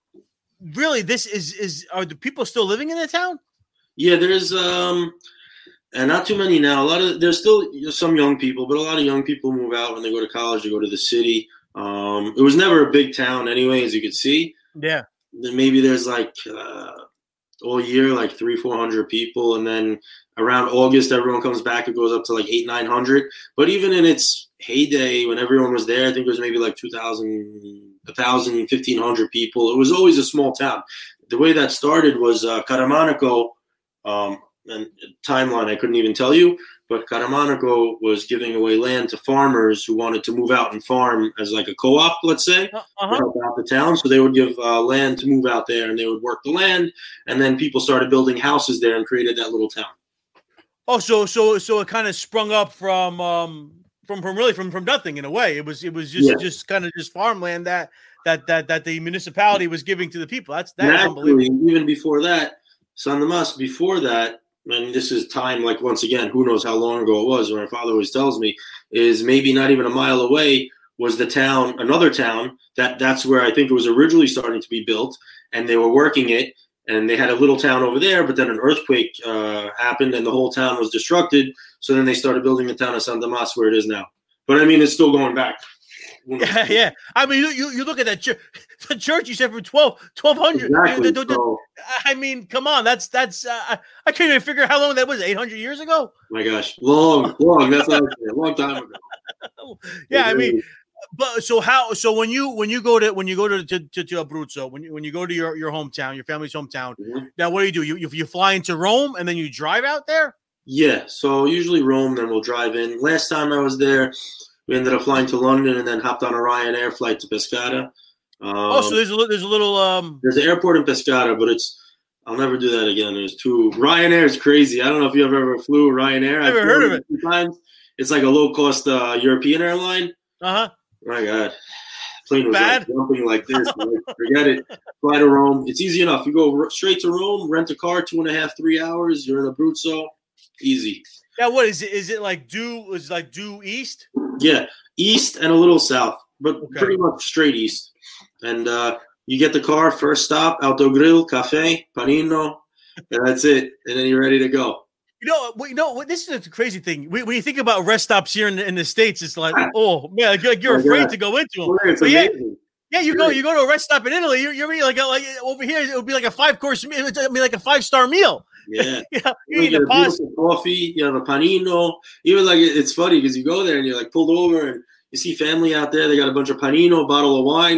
really, this is is are the people still living in the town? Yeah, there's um, and not too many now. A lot of there's still some young people, but a lot of young people move out when they go to college. They go to the city. Um, it was never a big town anyway, as you could see. Yeah. Then maybe there's like uh, all year like three four hundred people, and then around August everyone comes back. It goes up to like eight nine hundred. But even in its heyday, when everyone was there, I think it was maybe like two thousand, a thousand, fifteen hundred people. It was always a small town. The way that started was uh, Caramanico. Um, and timeline I couldn't even tell you, but Caramanico was giving away land to farmers who wanted to move out and farm as like a co-op, let's say, Uh-huh. to help out the town. So they would give uh, land to move out there, and they would work the land, and then people started building houses there and created that little town. Oh, so so so it kind of sprung up from um from from really from from nothing in a way. It was it was just Yeah. just kind of just farmland that that that that the municipality was giving to the people. That's And that's actually, unbelievable. even before that, San Dimas, before that, and this is time, like once again, who knows how long ago it was, my father always tells me, is maybe not even a mile away was the town, another town, that that's where I think it was originally starting to be built, and they were working it, and they had a little town over there, but then an earthquake uh, happened, and the whole town was destructed, so then they started building the town of San Dimas where it is now. But I mean, it's still going back. Yeah, yeah. I mean, you, you, you look at that church. The church you said for twelve, twelve hundred. Exactly. The- the- the- So, I mean, come on. That's that's. Uh, I I can't even figure out how long that was. Eight hundred years ago. my gosh, long, long. That's what I said, a long time ago. Yeah, I It mean, really- but so how? So when you when you go to when you go to to, to, to Abruzzo, when you when you go to your, your hometown, your family's hometown. Mhm. Now, what do you do? You, you you fly into Rome and then you drive out there. Yeah, so usually Rome, then we'll drive in. Last time I was there, we ended up flying to London and then hopped on a Ryanair flight to Pescara. Um, Oh, so there's a li- there's a little um. there's an airport in Pescara, but it's I'll never do that again. There's two Ryanair is crazy. I don't know if you ever ever flew Ryanair. Never I've heard flown of it. a few times. It's like a low cost uh, European airline. Uh huh. My God, plane was Bad? like jumping like this. Like, forget it. Fly to Rome. It's easy enough. You go r- straight to Rome, rent a car, two and a half, three hours. You're in Abruzzo. Easy. Yeah. What is it? Is it like due? Is it like due east? Yeah, east and a little south, but Okay. pretty much straight east. And uh, you get the car, first stop, Autogrill, cafe, panino, and that's it. And then you're ready to go. You know, well, you know what? This is a crazy thing. When when you think about rest stops here in the, in the States, it's like, oh man, like, like you're Oh, afraid yeah. to go into them. Well, it's But yeah, amazing. yeah, you go, you go to a rest stop in Italy. You're, you're eating like, a, like over here, it would be like a five course meal. I mean, like a five star meal. Yeah. You know, you You eat get a a pasta. beautiful coffee, you have a panino. Even like it- it's funny because you go there and you're like pulled over and you see family out there. They got a bunch of panino, a bottle of wine.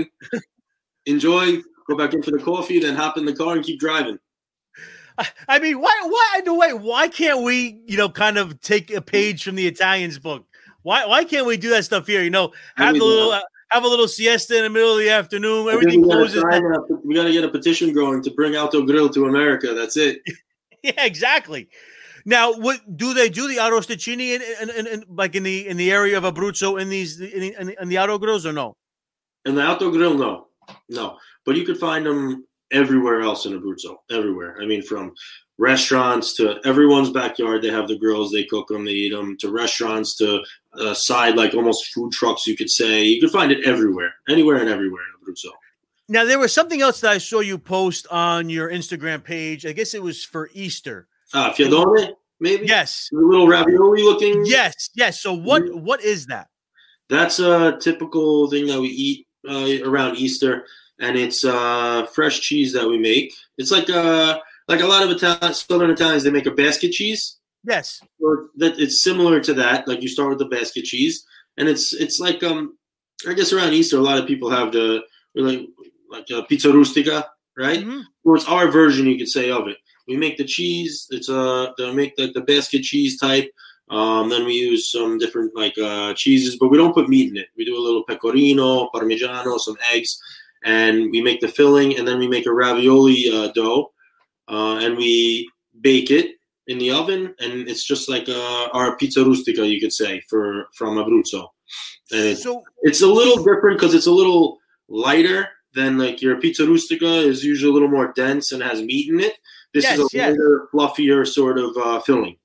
Enjoy, go back in for the coffee, then hop in the car and keep driving. I- I mean, why, why, no way, why can't we, you know, kind of take a page from the Italians book? Why, why can't we do that stuff here? You know, have mean, the little, uh, have a little siesta in the middle of the afternoon. Everything we gotta closes. sign a- We got to get a petition going to bring Autogrill to America. That's it. Yeah, exactly. Now, what do they do the arrosticini in, in, in, in like in the in the area of Abruzzo in these in the, in the, in the auto grills or no? In the auto grill, no, no. But you could find them everywhere else in Abruzzo, everywhere. I mean, from restaurants to everyone's backyard, they have the grills, they cook them, they eat them. To restaurants, to uh, side like almost food trucks, you could say. You could find it everywhere, anywhere and everywhere in Abruzzo. Now, there was something else that I saw you post on your Instagram page. I guess it was for Easter. Ah, fiadone, maybe? Yes. The little ravioli looking? Yes, yes. So what mm-hmm. what is that? That's a typical thing that we eat uh, around Easter, and it's uh, fresh cheese that we make. It's like uh, like a lot of Italian, Southern Italians, they make a basket cheese. Yes. Or that it's similar to that. Like you start with the basket cheese, and it's it's like um, I guess around Easter, a lot of people have the like like a pizza rustica, right? Mm-hmm. Or it's our version, you could say, of it. We make the cheese. It's uh, they make the, the basket cheese type. Um, then we use some different like uh, cheeses, but we don't put meat in it. We do a little pecorino, parmigiano, some eggs, and we make the filling. And then we make a ravioli uh, dough, uh, and we bake it in the oven. And it's just like uh, our pizza rustica, you could say, for from Abruzzo. And it's, so, it's a little different because it's a little lighter than like your pizza rustica is usually a little more dense and has meat in it. This yes, is a yes. lighter, fluffier sort of uh, filling.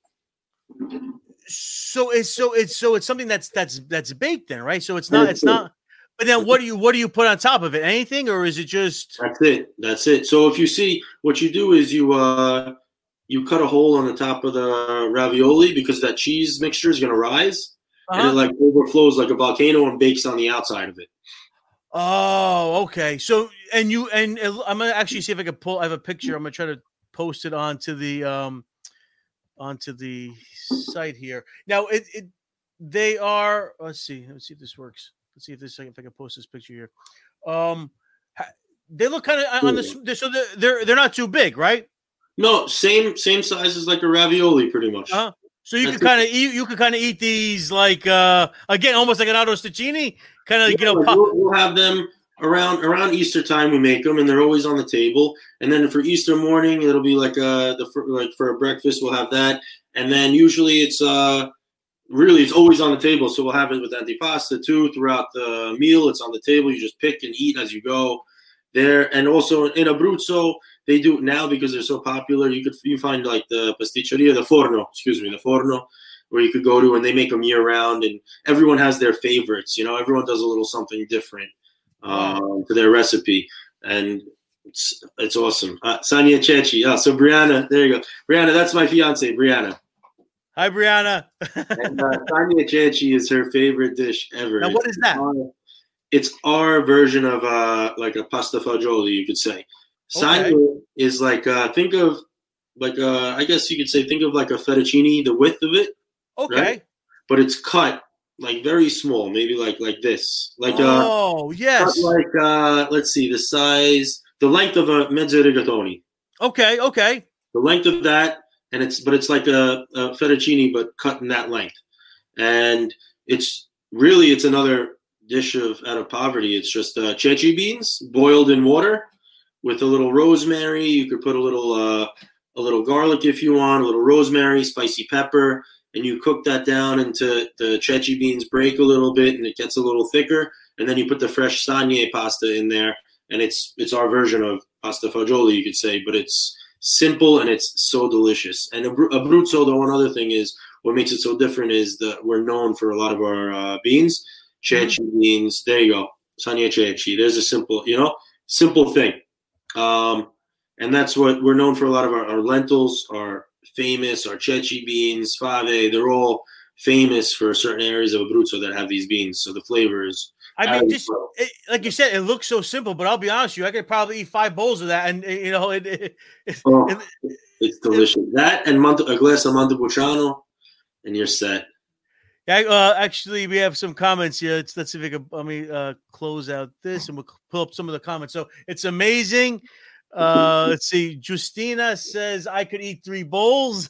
So it's so it's so it's something that's that's that's baked then, right? So it's not it's not. But then what do you what do you put on top of it? Anything, or is it just? That's it. That's it. So if you see, what you do is you uh you cut a hole on the top of the ravioli because that cheese mixture is going to rise, uh-huh. and it like overflows like a volcano and bakes on the outside of it. Oh, okay. So and you and I'm gonna actually see if I can pull. I have a picture. I'm gonna try to post it onto the um onto the site here. Now it, it they are. Let's see. Let's see if this works. Let's see if this if I can post this picture here. Um, they look kind of on the so they're, they're they're not too big, right? No, same same size as like a ravioli, pretty much. Uh-huh. So you That's can kind of eat. You can kind of eat these like uh again, almost like an arrosticini. Kind of, yeah, you know, pop- we'll, we'll have them around around Easter time. We make them, and they're always on the table. And then for Easter morning, it'll be like uh the for, like for a breakfast, we'll have that. And then usually it's uh really it's always on the table. So we'll have it with antipasta too throughout the meal. It's on the table. You just pick and eat as you go there. And also in Abruzzo, they do it now because they're so popular. You could you find like the pasticceria, the forno, excuse me, the forno, where you could go to, and they make them year round, and everyone has their favorites. You know, everyone does a little something different um, to their recipe, and it's it's awesome. Uh, Sania Cecchi. Oh, so Brianna, there you go. Brianna, that's my fiance, Brianna. Hi, Brianna. and, uh, Sania Cecchi is her favorite dish ever. Now, what is that? Our, it's our version of uh, like a pasta fagioli, you could say. Sania okay. is like uh, think of like uh, I guess you could say think of like a fettuccine, the width of it. Okay. Right? But it's cut like very small, maybe like like this. Like oh, uh, yes. Like uh, let's see, the size, the length of a mezzo rigatoni. Okay, okay. The length of that, and it's but it's like a, a fettuccine, but cut in that length. And it's really it's another dish of out of poverty. It's just uh, ceci beans boiled in water with a little rosemary. You could put a little uh, a little garlic if you want, a little rosemary, spicy pepper. And you cook that down into the ceci beans, break a little bit, and it gets a little thicker. And then you put the fresh Sania pasta in there, and it's it's our version of pasta fagioli, you could say, but it's simple and it's so delicious. And Abruzzo, the one other thing is, what makes it so different is that we're known for a lot of our uh, beans, ceci mm-hmm. beans. There you go, Sania ceci. There's a simple, you know, simple thing. Um, and that's what we're known for. A lot of our, our lentils are famous, our ceci beans, fave, they're all famous for certain areas of Abruzzo that have these beans. So the flavor is. I mean, just it, like you said, it looks so simple, but I'll be honest with you, I could probably eat five bowls of that, and you know, it, it, it, oh, it it's delicious. It, that and Monte, a glass of Montepulciano, and you're set. Yeah, uh, actually, we have some comments here. Let's, let's see if we can. Let me uh, close out this, and we'll pull up some of the comments. So it's amazing. Uh, let's see. Justina says I could eat three bowls.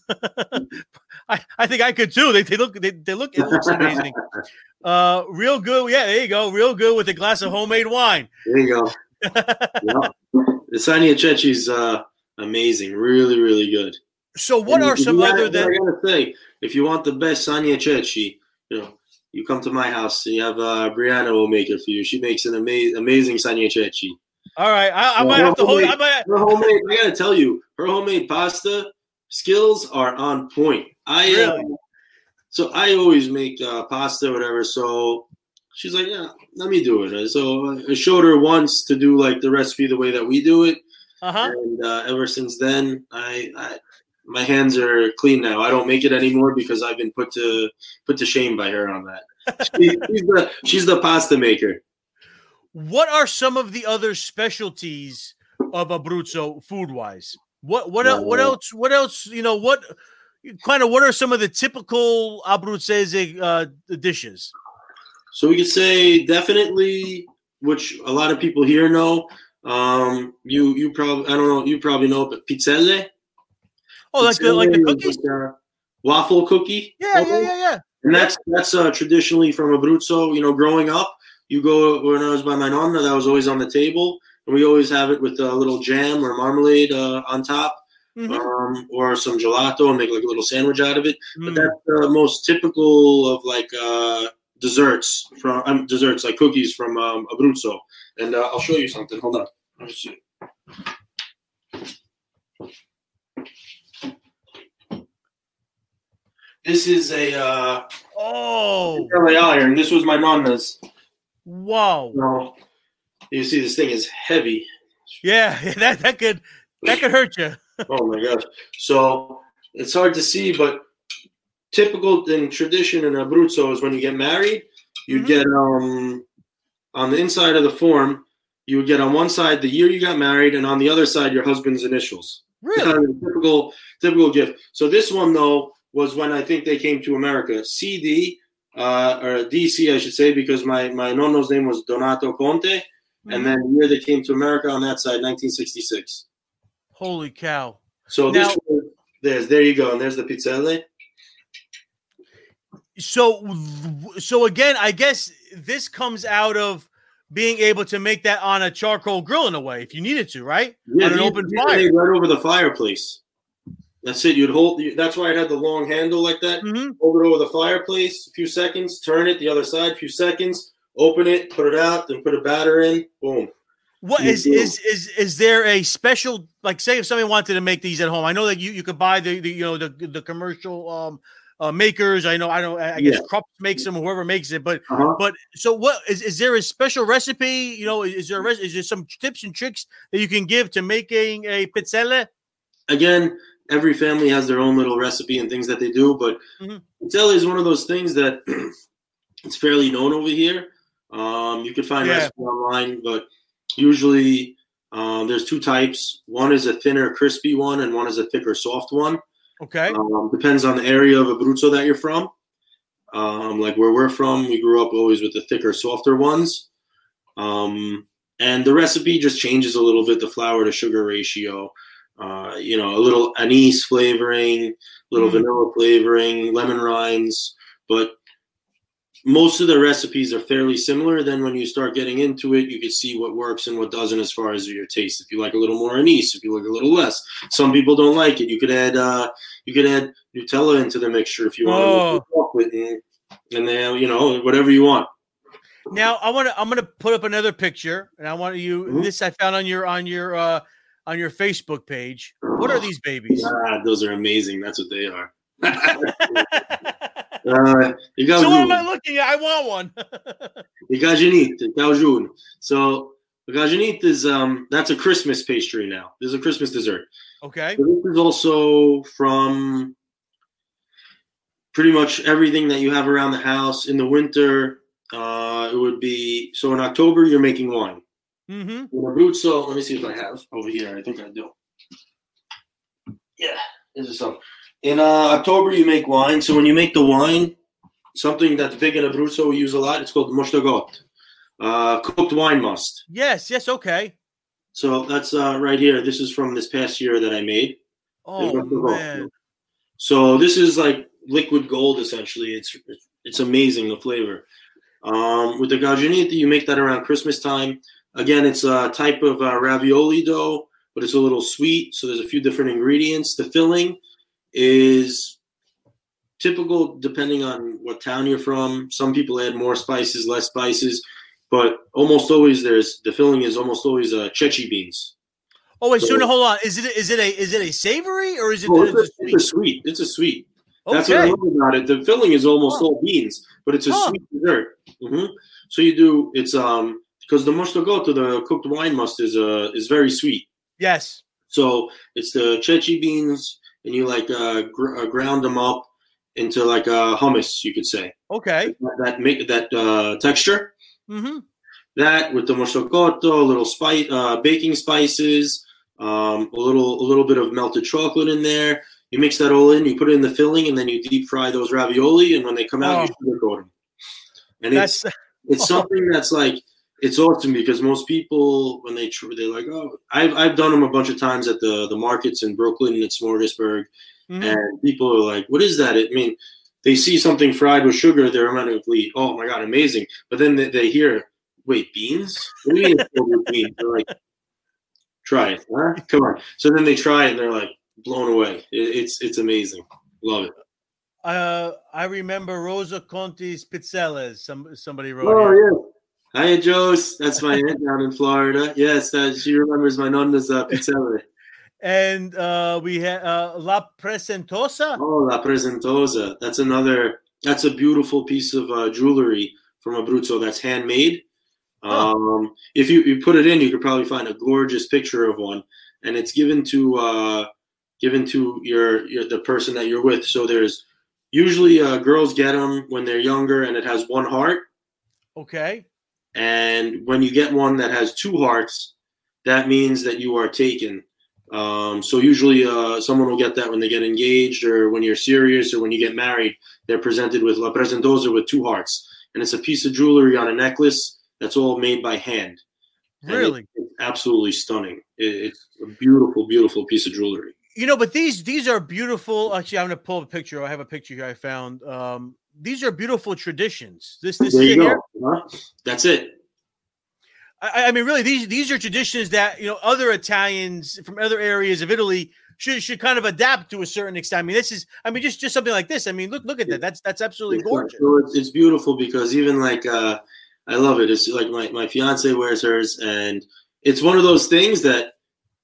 I, I think I could too. They, they look they, they look it looks amazing. Uh, real good. Yeah, there you go. Real good with a glass of homemade wine. There you go. Yeah. The Sania Ceci's uh amazing. Really, really good. So what And are some you other gotta, than? I gotta say, if you want the best sanya ceci, you know, you come to my house and you have uh, Brianna will make it for you. She makes an amazing, amazing sanya ceci. All right, I, I Well, might her have to hold. homemade, I might. her homemade. I gotta tell you, her homemade pasta skills are on point. I Really? uh, so I always make uh, pasta, or whatever. So she's like, yeah, let me do it. So I showed her once to do like the recipe the way that we do it, Uh-huh. and uh, ever since then, I, I my hands are clean now. I don't make it anymore because I've been put to put to shame by her on that. She, she's the she's the pasta maker. What are some of the other specialties of Abruzzo food-wise? What what el- what else? What else? You know what kind of what are some of the typical Abruzzese uh, dishes? So we could say definitely, which a lot of people here know. Um, you you probably I don't know you probably know, but pizzelle. Oh, like the like the Pizzelle is cookies? like a waffle cookie. Yeah, yeah, yeah, yeah. And that's that's uh, traditionally from Abruzzo. You know, growing up, you go when I was by my nonna, that was always on the table, and we always have it with a little jam or marmalade uh, on top, Mm-hmm. um, or some gelato, and make like a little sandwich out of it. Mm. But that's the most typical of like uh, desserts from um, desserts like cookies from um, Abruzzo. And uh, I'll show you something. Hold on. Let me see. This is a uh, Oh, iron. This was my nonna's. wow. No, you see, this thing is heavy. Yeah, that that could that could hurt you. Oh my gosh! So it's hard to see, but typical in tradition in Abruzzo is when you get married, you Mhm. get um on the inside of the form, you would get on one side the year you got married, and on the other side your husband's initials. Really? typical typical gift. So this one though was when I think they came to America. C D uh, or D C I should say, because my my nonno's name was Donato Conte, Mhm. and then the year they came to America on that side, nineteen sixty-six. Holy cow! So Now- this one, there's there you go, and there's the pizzelle. So so again, I guess this comes out of being able to make that on a charcoal grill in a way, if you needed to, right? Yeah, on an these- open these are fire. made right over the fireplace. That's it. You'd hold. That's why it had the long handle like that. Mm-hmm. Hold it over the fireplace a few seconds. Turn it the other side a few seconds. Open it. Put it out. Then put a batter in. Boom. What is is is is there a special, like, say if somebody wanted to make these at home? I know that you, you could buy the, the you know the the commercial um uh, makers. I know I don't I guess Yeah. Krupp makes them, whoever makes it. But Uh-huh. but so what is is there a special recipe? You know, is there a res- is there some tips and tricks that you can give to making a pizzelle? Again, every family has their own little recipe and things that they do, but Mhm. pizzelle is one of those things that it's fairly known over here. Um, you can find Yeah. recipes online, but usually um, there's two types. One is a thinner, crispy one, and one is a thicker, soft one. Okay. Um, depends on the area of Abruzzo that you're from. Um, like where we're from, we grew up always with the thicker, softer ones. Um, and the recipe just changes a little bit, the flour to sugar ratio. Uh, you know, a little anise flavoring, a little Mm. vanilla flavoring, lemon rinds. But most of the recipes are fairly similar. Then when you start getting into it, you can see what works and what doesn't as far as your taste. If you like a little more anise, if you like a little less. Some people don't like it. You could add uh, you could add Nutella into the mixture if you want. Oh. Chocolate and, and then you know whatever you want. Now I want to. I'm going to put up another picture, and I want you. Mhm. This I found on your on your uh, on your Facebook page. What are these babies? Ah, those are amazing. That's what they are. So Uh, you got what am I looking at? I want one. The gajanit, gaujun. So the gajanit is um that's a Christmas pastry now. This is a Christmas dessert. Okay. So this is also from pretty much everything that you have around the house. In the winter, uh, it would be so in October you're making wine. Mm-hmm. In Abruzzo, let me see if I have over here. I think I do. Yeah, this is some. In uh, October, you make wine. So when you make the wine, something that's big in Abruzzo we use a lot, it's called moshtagot, uh, cooked wine must. Yes. Yes. Okay. So that's uh, right here. This is from this past year that I made. Oh man. So this is like liquid gold, essentially. It's it's amazing, the flavor. Um, with the gajanit, you make that around Christmas time. Again, it's a type of uh, ravioli dough, but it's a little sweet. So there's a few different ingredients. The filling is typical depending on what town you're from. Some people add more spices, less spices, but almost always there's the filling is almost always uh, chechi beans. Oh wait, so, so no, hold on. Is it is it a is it a savory or is it? Oh, is it's, it a, it's a sweet? It's a sweet. Okay. That's what I love about it. The filling is almost huh. all beans, but it's a huh. sweet dessert. Mm-hmm. So you do it's um because the mostagoto, the cooked wine must, is uh is very sweet. Yes. So it's the chechi beans, and you like uh, gr- uh ground them up into like a hummus, you could say. Okay. That, that make that uh, texture. Mm-hmm. That with the mostagoto, a little spice, uh, baking spices, um, a little a little bit of melted chocolate in there. You mix that all in, you put it in the filling, and then you deep fry those ravioli. And when they come out, oh. you sugar coat them. And it's that's, it's oh. something that's like it's awesome because most people when they tr- they're like, oh, I've I've done them a bunch of times at the the markets in Brooklyn and at Smorgasburg, mm-hmm. and people are like, what is that? I mean, they see something fried with sugar, they're automatically, oh my god, amazing. But then they, they hear, wait, beans? What do you mean it's filled with beans? They're like, try it, huh? Come on. So then they try it and they're like blown away. It, it's it's amazing. Love it. Uh, I remember Rosa Conti's pizzelles. Some somebody wrote. Oh here. yeah. Hi, Jos. That's my aunt down in Florida. Yes, that she remembers my nonna's uh, pizzelle. And uh, we had uh, La Presentosa. Oh, La Presentosa. That's another. That's a beautiful piece of uh, jewelry from Abruzzo that's handmade. Huh. Um, if you, you put it in, you could probably find a gorgeous picture of one, and it's given to uh, given to your, your the person that you're with. So there's usually uh, girls get them when they're younger, and it has one heart. Okay. And when you get one that has two hearts, that means that you are taken. Um, so usually uh, someone will get that when they get engaged or when you're serious or when you get married. They're presented with La Presentosa with two hearts. And it's a piece of jewelry on a necklace that's all made by hand. Really? It, it's absolutely stunning. It, it's a beautiful, beautiful piece of jewelry. You know, but these these are beautiful. Actually, I'm going to pull up a picture. I have a picture here I found. Um, these are beautiful traditions. This, this there is you go. Here. Huh? That's it. I, I mean, really, these these are traditions that, you know, other Italians from other areas of Italy should should kind of adapt to a certain extent. I mean, this is, I mean, just just something like this. I mean, look look at that. That's that's absolutely it's, gorgeous. So it's, it's beautiful because even like uh, I love it. It's like my my fiance wears hers, and it's one of those things that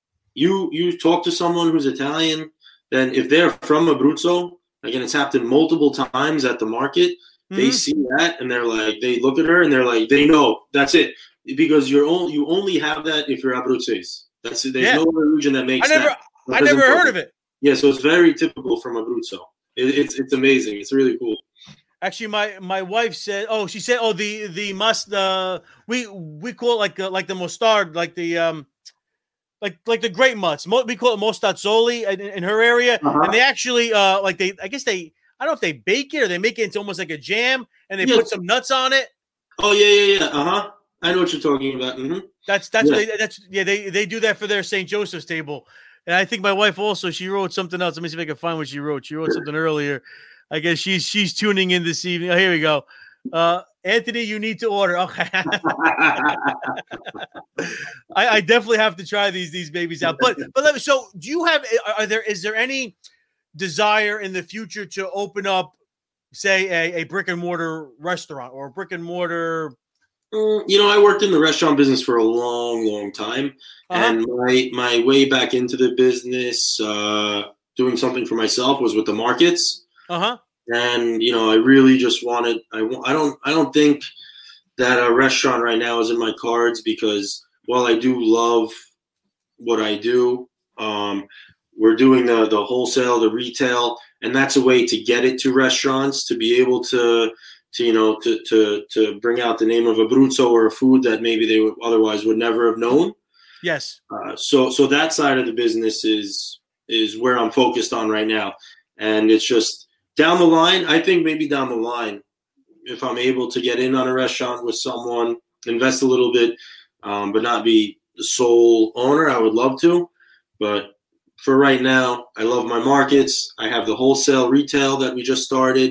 you you talk to someone who's Italian, then if they're from Abruzzo. Again, it's happened multiple times at the market. Mm-hmm. They see that and they're like, they look at her and they're like, they know that's it because you're only you only have that if you're Abruzzese. That's it. There's yeah. no other region that makes I never, that. I never heard of it. Yeah, so it's very typical from Abruzzo. It, it's it's amazing. It's really cool. Actually, my, my wife said, oh, she said, oh, the the must uh, we we call it like uh, like the mustard, like the um. Like like the great mutts, we call it mostazzoli in, in her area, uh-huh. and they actually uh like they I guess they I don't know if they bake it or they make it into almost like a jam, and they yeah. put some nuts on it. Oh yeah yeah yeah uh huh. I know what you're talking about. Mm-hmm. That's that's yeah. what they, that's yeah they they do that for their Saint Joseph's table, and I think my wife also she wrote something else. Let me see if I can find what she wrote. She wrote sure. something earlier. I guess she's she's tuning in this evening. Oh, here we go. Uh, Anthony, you need to order. Okay. I, I definitely have to try these these babies out. But but let me, so do you have are there is there any desire in the future to open up, say, a, a brick and mortar restaurant or a brick and mortar? Mm, you know, I worked in the restaurant business for a long, long time, uh-huh. and my my way back into the business, uh, doing something for myself, was with the markets. Uh huh. And, you know, I really just wanted, I, I don't, I don't think that a restaurant right now is in my cards because while I do love what I do, um, we're doing the, the wholesale, the retail, and that's a way to get it to restaurants, to be able to, to, you know, to, to, to bring out the name of Abruzzo or a food that maybe they would otherwise would never have known. Yes. Uh, so, so that side of the business is, is where I'm focused on right now. And it's just, down the line, I think maybe down the line, if I'm able to get in on a restaurant with someone, invest a little bit, um, but not be the sole owner, I would love to. But for right now, I love my markets. I have the wholesale retail that we just started,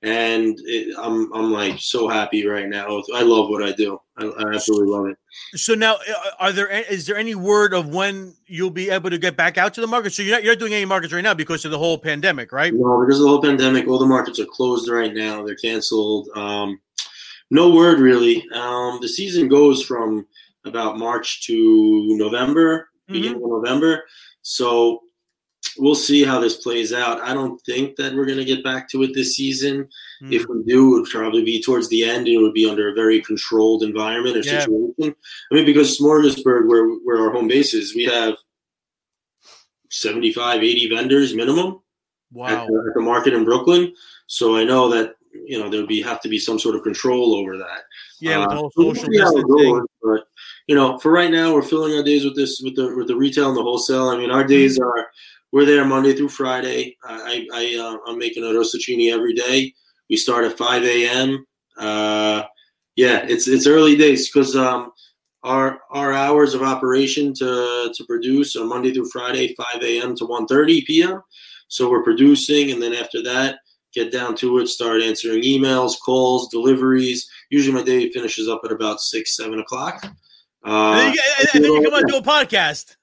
and it, I'm I'm like so happy right now. I love what I do. I, I absolutely love it. So now, are there is there any word of when you'll be able to get back out to the market? So you're not you're not doing any markets right now because of the whole pandemic, right? No, because of the whole pandemic, all the markets are closed right now. They're canceled. Um, no word really. Um, the season goes from about March to November, mm-hmm. beginning of November. So we'll see how this plays out. I don't think that we're going to get back to it this season. Mm. If we do, it would probably be towards the end, and it would be under a very controlled environment or yeah. situation. I mean, because Smorgasburg, where where our home base is, we have seventy-five, eighty vendors minimum wow. at, the, at the market in Brooklyn. So I know that, you know, there would be have to be some sort of control over that. Yeah, with the uh, whole social distancing thing. But, you know, for right now, we're filling our days with this, with the with the retail and the wholesale. I mean, our days mm-hmm. are. We're there Monday through Friday. I, I, uh, I'm making a rosticini every day. We start at five a.m. Uh, yeah, it's it's early days because um, our our hours of operation to to produce are Monday through Friday, five a.m. to one thirty p.m. So we're producing, and then after that, get down to it, start answering emails, calls, deliveries. Usually my day finishes up at about six, seven o'clock. Uh, and then you, and then you come on to a podcast.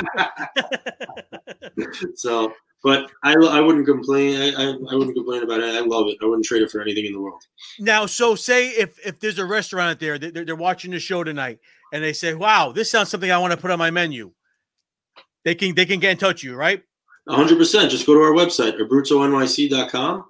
So, but I, I wouldn't complain. I, I, I wouldn't complain about it. I love it. I wouldn't trade it for anything in the world. Now, so say if, if there's a restaurant out there, they're, they're watching the show tonight, and they say, "Wow, this sounds something I want to put on my menu." They can they can get in touch with you, right? one hundred percent. Just go to our website, abruzzo n y c dot com,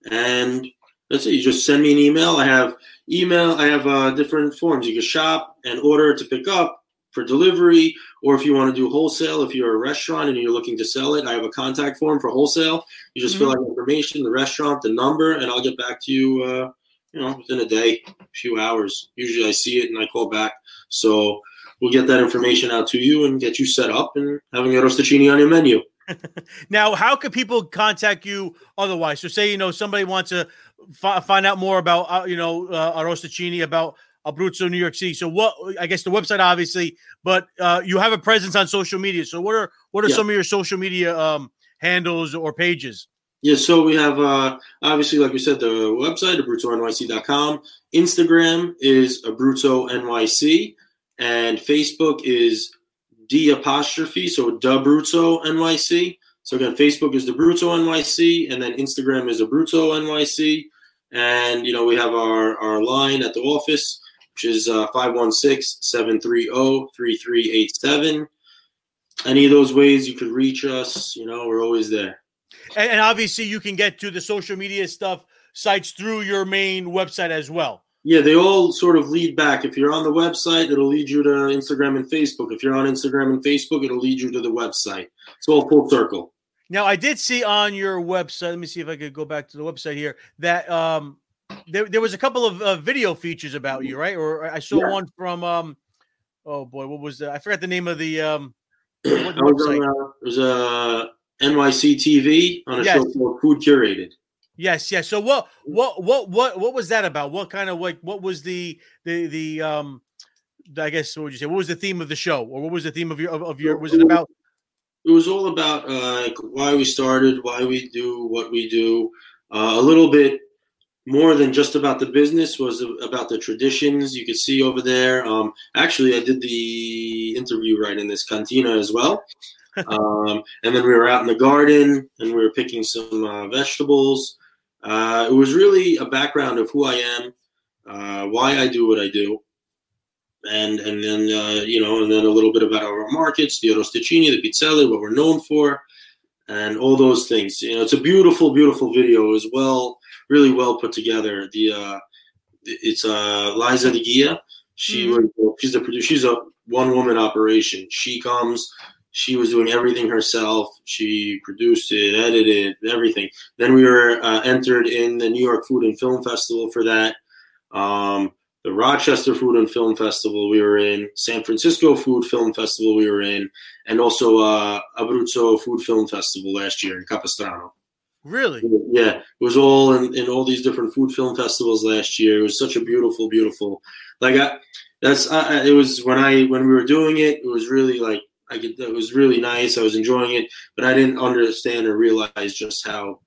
and that's it. You just send me an email. I have email. I have uh, different forms. You can shop and order to pick up for delivery, or if you want to do wholesale, if you're a restaurant and you're looking to sell it, I have a contact form for wholesale. You just mm-hmm. fill out information, the restaurant, the number, and I'll get back to you, uh, you know, within a day, a few hours. Usually I see it and I call back. So we'll get that information out to you and get you set up and having a rosticini on your menu. Now, how can people contact you otherwise? So say, you know, somebody wants to f- find out more about, uh, you know, uh, Arrosticini, about Abruzzo, New York City. So what, I guess the website, obviously, but uh, you have a presence on social media. So what are, what are yeah. some of your social media um, handles or pages? Yeah, so we have, uh, obviously, like we said, the website, abruzzo n y c dot com. Instagram is Abruzzo N Y C, and Facebook is D apostrophe, so D'Abruzzo N Y C. So again, Facebook is D'Abruzzo N Y C, and then Instagram is Abruzzo N Y C. And, you know, we have our, our line at the office, which is uh, five one six, seven three zero, three three eight seven. Any of those ways you could reach us, you know, we're always there. And, and obviously you can get to the social media stuff sites through your main website as well. Yeah, they all sort of lead back. If you're on the website, it'll lead you to Instagram and Facebook. If you're on Instagram and Facebook, it'll lead you to the website. It's all full circle. Now, I did see on your website, let me see if I could go back to the website here, that um, there, there was a couple of uh, video features about you, right? Or I saw yeah. one from, um, oh boy, what was that? I forgot the name of the, um, what the website. On, uh, it was uh, N Y C T V on a yes. show called Food Curated. Yes, yes. So what, what, what, what, what was that about? What kind of like, what was the, the, the, um, I guess, what would you say? What was the theme of the show, or what was the theme of your, of, of your? Was it about? It was all about uh, why we started, why we do what we do. Uh, a little bit more than just about the business, was about the traditions you could see over there. Um, actually, I did the interview right in this cantina as well. um, and then we were out in the garden and we were picking some uh, vegetables. Uh, it was really a background of who I am, uh, why I do what I do, and and then uh, you know, and then a little bit about our markets, the Arrosticini, the Pizzelle, what we're known for, and all those things. You know, it's a beautiful, beautiful video as well, really well put together. The uh, it's uh, Liza De Gia. She mm-hmm. was she's a producer. She's a one woman operation. She comes. She was doing everything herself. She produced it, edited everything. Then we were uh, entered in the New York Food and Film Festival for that. Um, the Rochester Food and Film Festival we were in. San Francisco Food Film Festival we were in. And also uh, Abruzzo Food Film Festival last year in Capistrano. Really? Yeah. It was all in, in all these different food film festivals last year. It was such a beautiful, beautiful. Like, I, that's, I, it was when I, when we were doing it, it was really like, I could, it was really nice. I was enjoying it, but I didn't understand or realize just how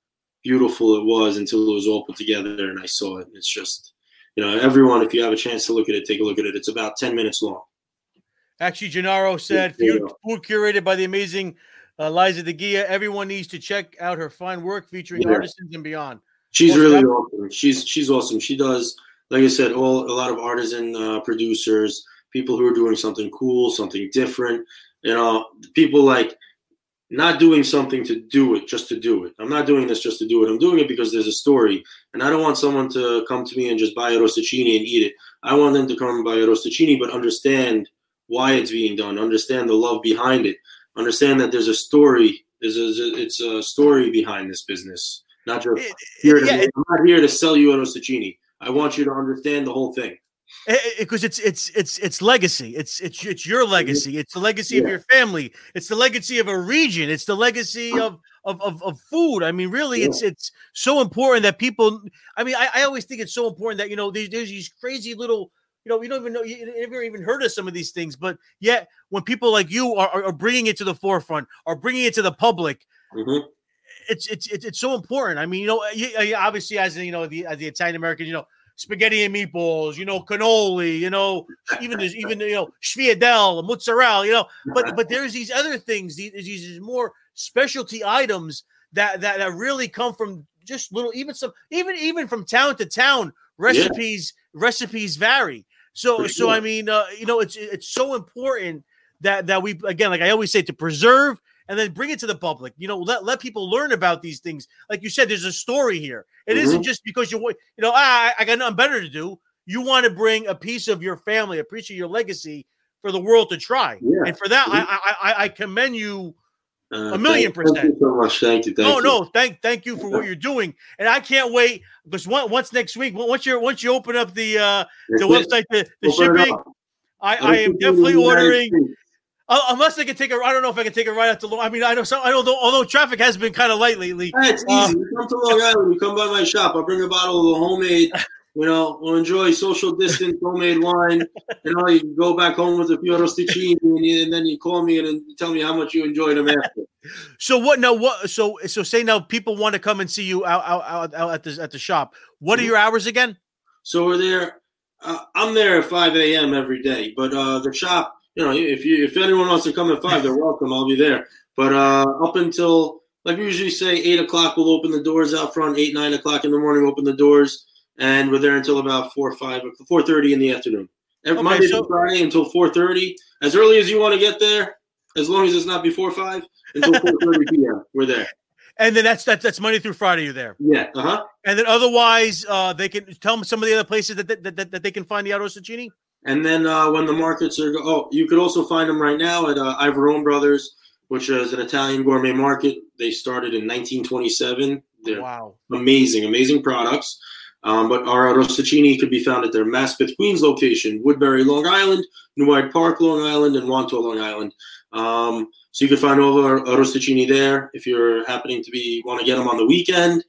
beautiful it was until it was all put together and I saw it. It's just, you know, everyone, if you have a chance to look at it, take a look at it. It's about ten minutes long. Actually, Gennaro said, Yeah, food, food curated by the amazing uh, Liza DeGia. Everyone needs to check out her fine work featuring yeah. artisans and beyond. She's Well, really that- awesome. She's she's awesome. She does, like I said, all a lot of artisan uh, producers, people who are doing something cool, something different. You know, people like not doing something to do it, just to do it. I'm not doing this just to do it. I'm doing it because there's a story. And I don't want someone to come to me and just buy a rostaccini and eat it. I want them to come and buy a rostaccini, but understand why it's being done, understand the love behind it, understand that there's a story. There's a, it's a story behind this business. Not just It- here it- to, yeah, it- I'm not here to sell you a rostaccini. I want you to understand the whole thing. because it's it's it's it's legacy. It's it's it's your legacy. It's the legacy of Yeah. your family. It's the legacy of a region. It's the legacy of of of, of food. I mean, really, Yeah. it's it's so important that people. I mean, I, I always think it's so important that you know there's, there's these crazy little. You know, you don't even know you never even heard of some of these things, but yet when people like you are, are, are bringing it to the forefront, are bringing it to the public, Mm-hmm. it's it's it's it's so important. I mean, you know, you, you obviously as you know the as the Italian American, you know, spaghetti and meatballs, you know, cannoli, you know, even there's even you know sfiadelle, mozzarella, you know, but but there's these other things, these these more specialty items that that that really come from just little, even some even even from town to town, recipes recipes vary. So For so sure. I mean, uh, you know, it's it's so important that that we again, like I always say, to preserve and then bring it to the public. You know, let, let people learn about these things. Like you said, there's a story here. It Mhm. isn't just because you wa- you know, ah, I got nothing better to do. You want to bring a piece of your family, a piece of your legacy for the world to try. Yeah. And for that, Mhm. I, I I I commend you. Uh, A million thank, Thank percent. you so much. Thank you. Thank No, you. no, thank thank you for what you're doing. And I can't wait because once, once next week, once you once you open up the uh the That's it. website, the, the Open it shipping, up. I, Let I us am do definitely the United ordering. States. Uh, unless I can take a, I don't know if I can take it right out to. Long- I mean, I know some. I don't know. Although traffic has been kind of light lately. Hey, it's Uh, easy. You come to Long Island, you come by my shop. I'll bring a bottle of homemade, you know, we'll enjoy social distance homemade wine. You know, you can go back home with a few rostaccini, and, you- and then you call me and then you tell me how much you enjoyed them after. So what? Now what? So so say now people want to come and see you out out, out, out at the at the shop. What are Mhm. your hours again? So we're there. Uh, I'm there at five a.m. every day, but uh, the shop, you know, if you if anyone wants to come at five, they're welcome. I'll be there. But uh, up until, like we usually say, eight o'clock, we'll open the doors out front. Eight nine o'clock in the morning, open the doors, and we're there until about four five four thirty in the afternoon. Every, Okay, Monday so- to Friday until four thirty. As early as you want to get there, as long as it's not before five, until four thirty p.m. We're there. And then that's that's that's Monday through Friday. You're there. Yeah. Uh huh. And then otherwise, uh, they can tell them some of the other places that that, that, that they can find the Arrosticini. And then uh, when the markets are, oh, you could also find them right now at uh, Ivorone Brothers, which is an Italian gourmet market. They started in nineteen twenty-seven. They're Wow. amazing, amazing products. Um, but our rostaccini could be found at their Maspeth, Queens location, Woodbury, Long Island, New Hyde Park, Long Island, and Wanto, Long Island. Um, so you can find all our rostaccini there. If you're happening to be want to get them on the weekend,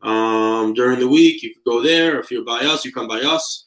um, during the week, you could go there. If you're by us, you come by us.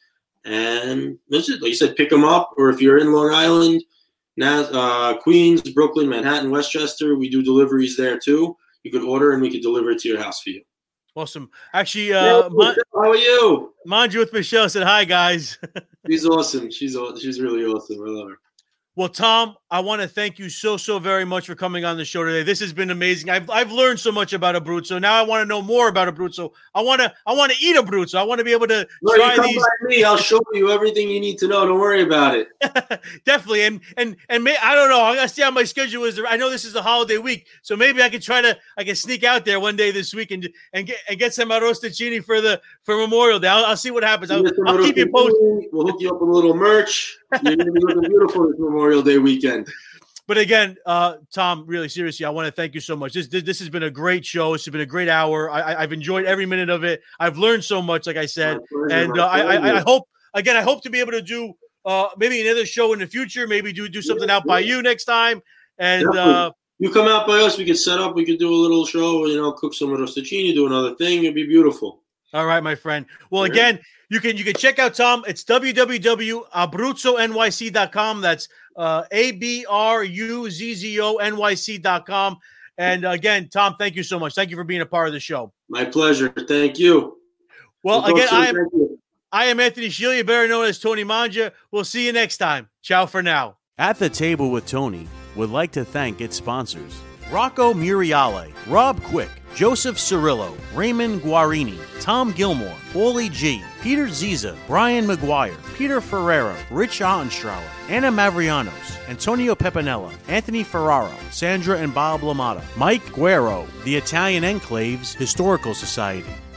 And that's it. Like you said, pick them up. Or if you're in Long Island, now uh, Queens, Brooklyn, Manhattan, Westchester, we do deliveries there too. You could order and we could deliver it to your house for you. Awesome. Actually, uh, Hey, Mon- how are you? Manju with Michelle said hi, guys. She's awesome. She's aw- she's really awesome. I love her. Well, Tom, I want to thank you so, so very much for coming on the show today. This has been amazing. I've I've learned so much about Abruzzo. Now I want to know more about Abruzzo. I want to I want to eat Abruzzo. I want to be able to No, try you come these. by me. I'll show you everything you need to know. Don't worry about it. Definitely. And and and may, I don't know. I gotta see how my schedule is. I know this is the holiday week, so maybe I can try to I can sneak out there one day this week and and get and get some arrosticini for the for Memorial Day. I'll, I'll see what happens. I'll, Get some I'll keep you roasted posted. beef. We'll hook you up with a little merch. You're gonna be looking beautiful this Memorial Day weekend. But again, uh, Tom, really seriously, I want to thank you so much. This, this this has been a great show. This has been a great hour. I, I, I've enjoyed every minute of it. I've learned so much, like I said, My pleasure, and my uh, I, I I pleasure. hope again I hope to be able to do uh, maybe another show in the future. Maybe do do something Yeah, out by yeah. you next time. And Definitely. uh, You come out by us, we could set up, we could do a little show, you know, cook some rostaccini, do another thing. It'd be beautiful. all right, my friend. Well, Yeah. again, you can you can check out Tom. It's w w w dot abruzzo n y c dot com. That's uh, A B R U Z Z O N Y C dot com. And again, Tom, thank you so much. Thank you for being a part of the show. My pleasure. Thank you. Well, we'll again, I am, I am Anthony Scilia, better known as Tony Manja. We'll see you next time. Ciao for now. At the Table with Tony would like to thank its sponsors: Rocco Muriale, Rob Quick, Joseph Cirillo, Raymond Guarini, Tom Gilmore, Wally G, Peter Ziza, Brian McGuire, Peter Ferrero, Rich Ottenstrauer, Anna Mavrianos, Antonio Pepinella, Anthony Ferraro, Sandra and Bob Lamata, Mike Guerrero, the Italian Enclaves Historical Society,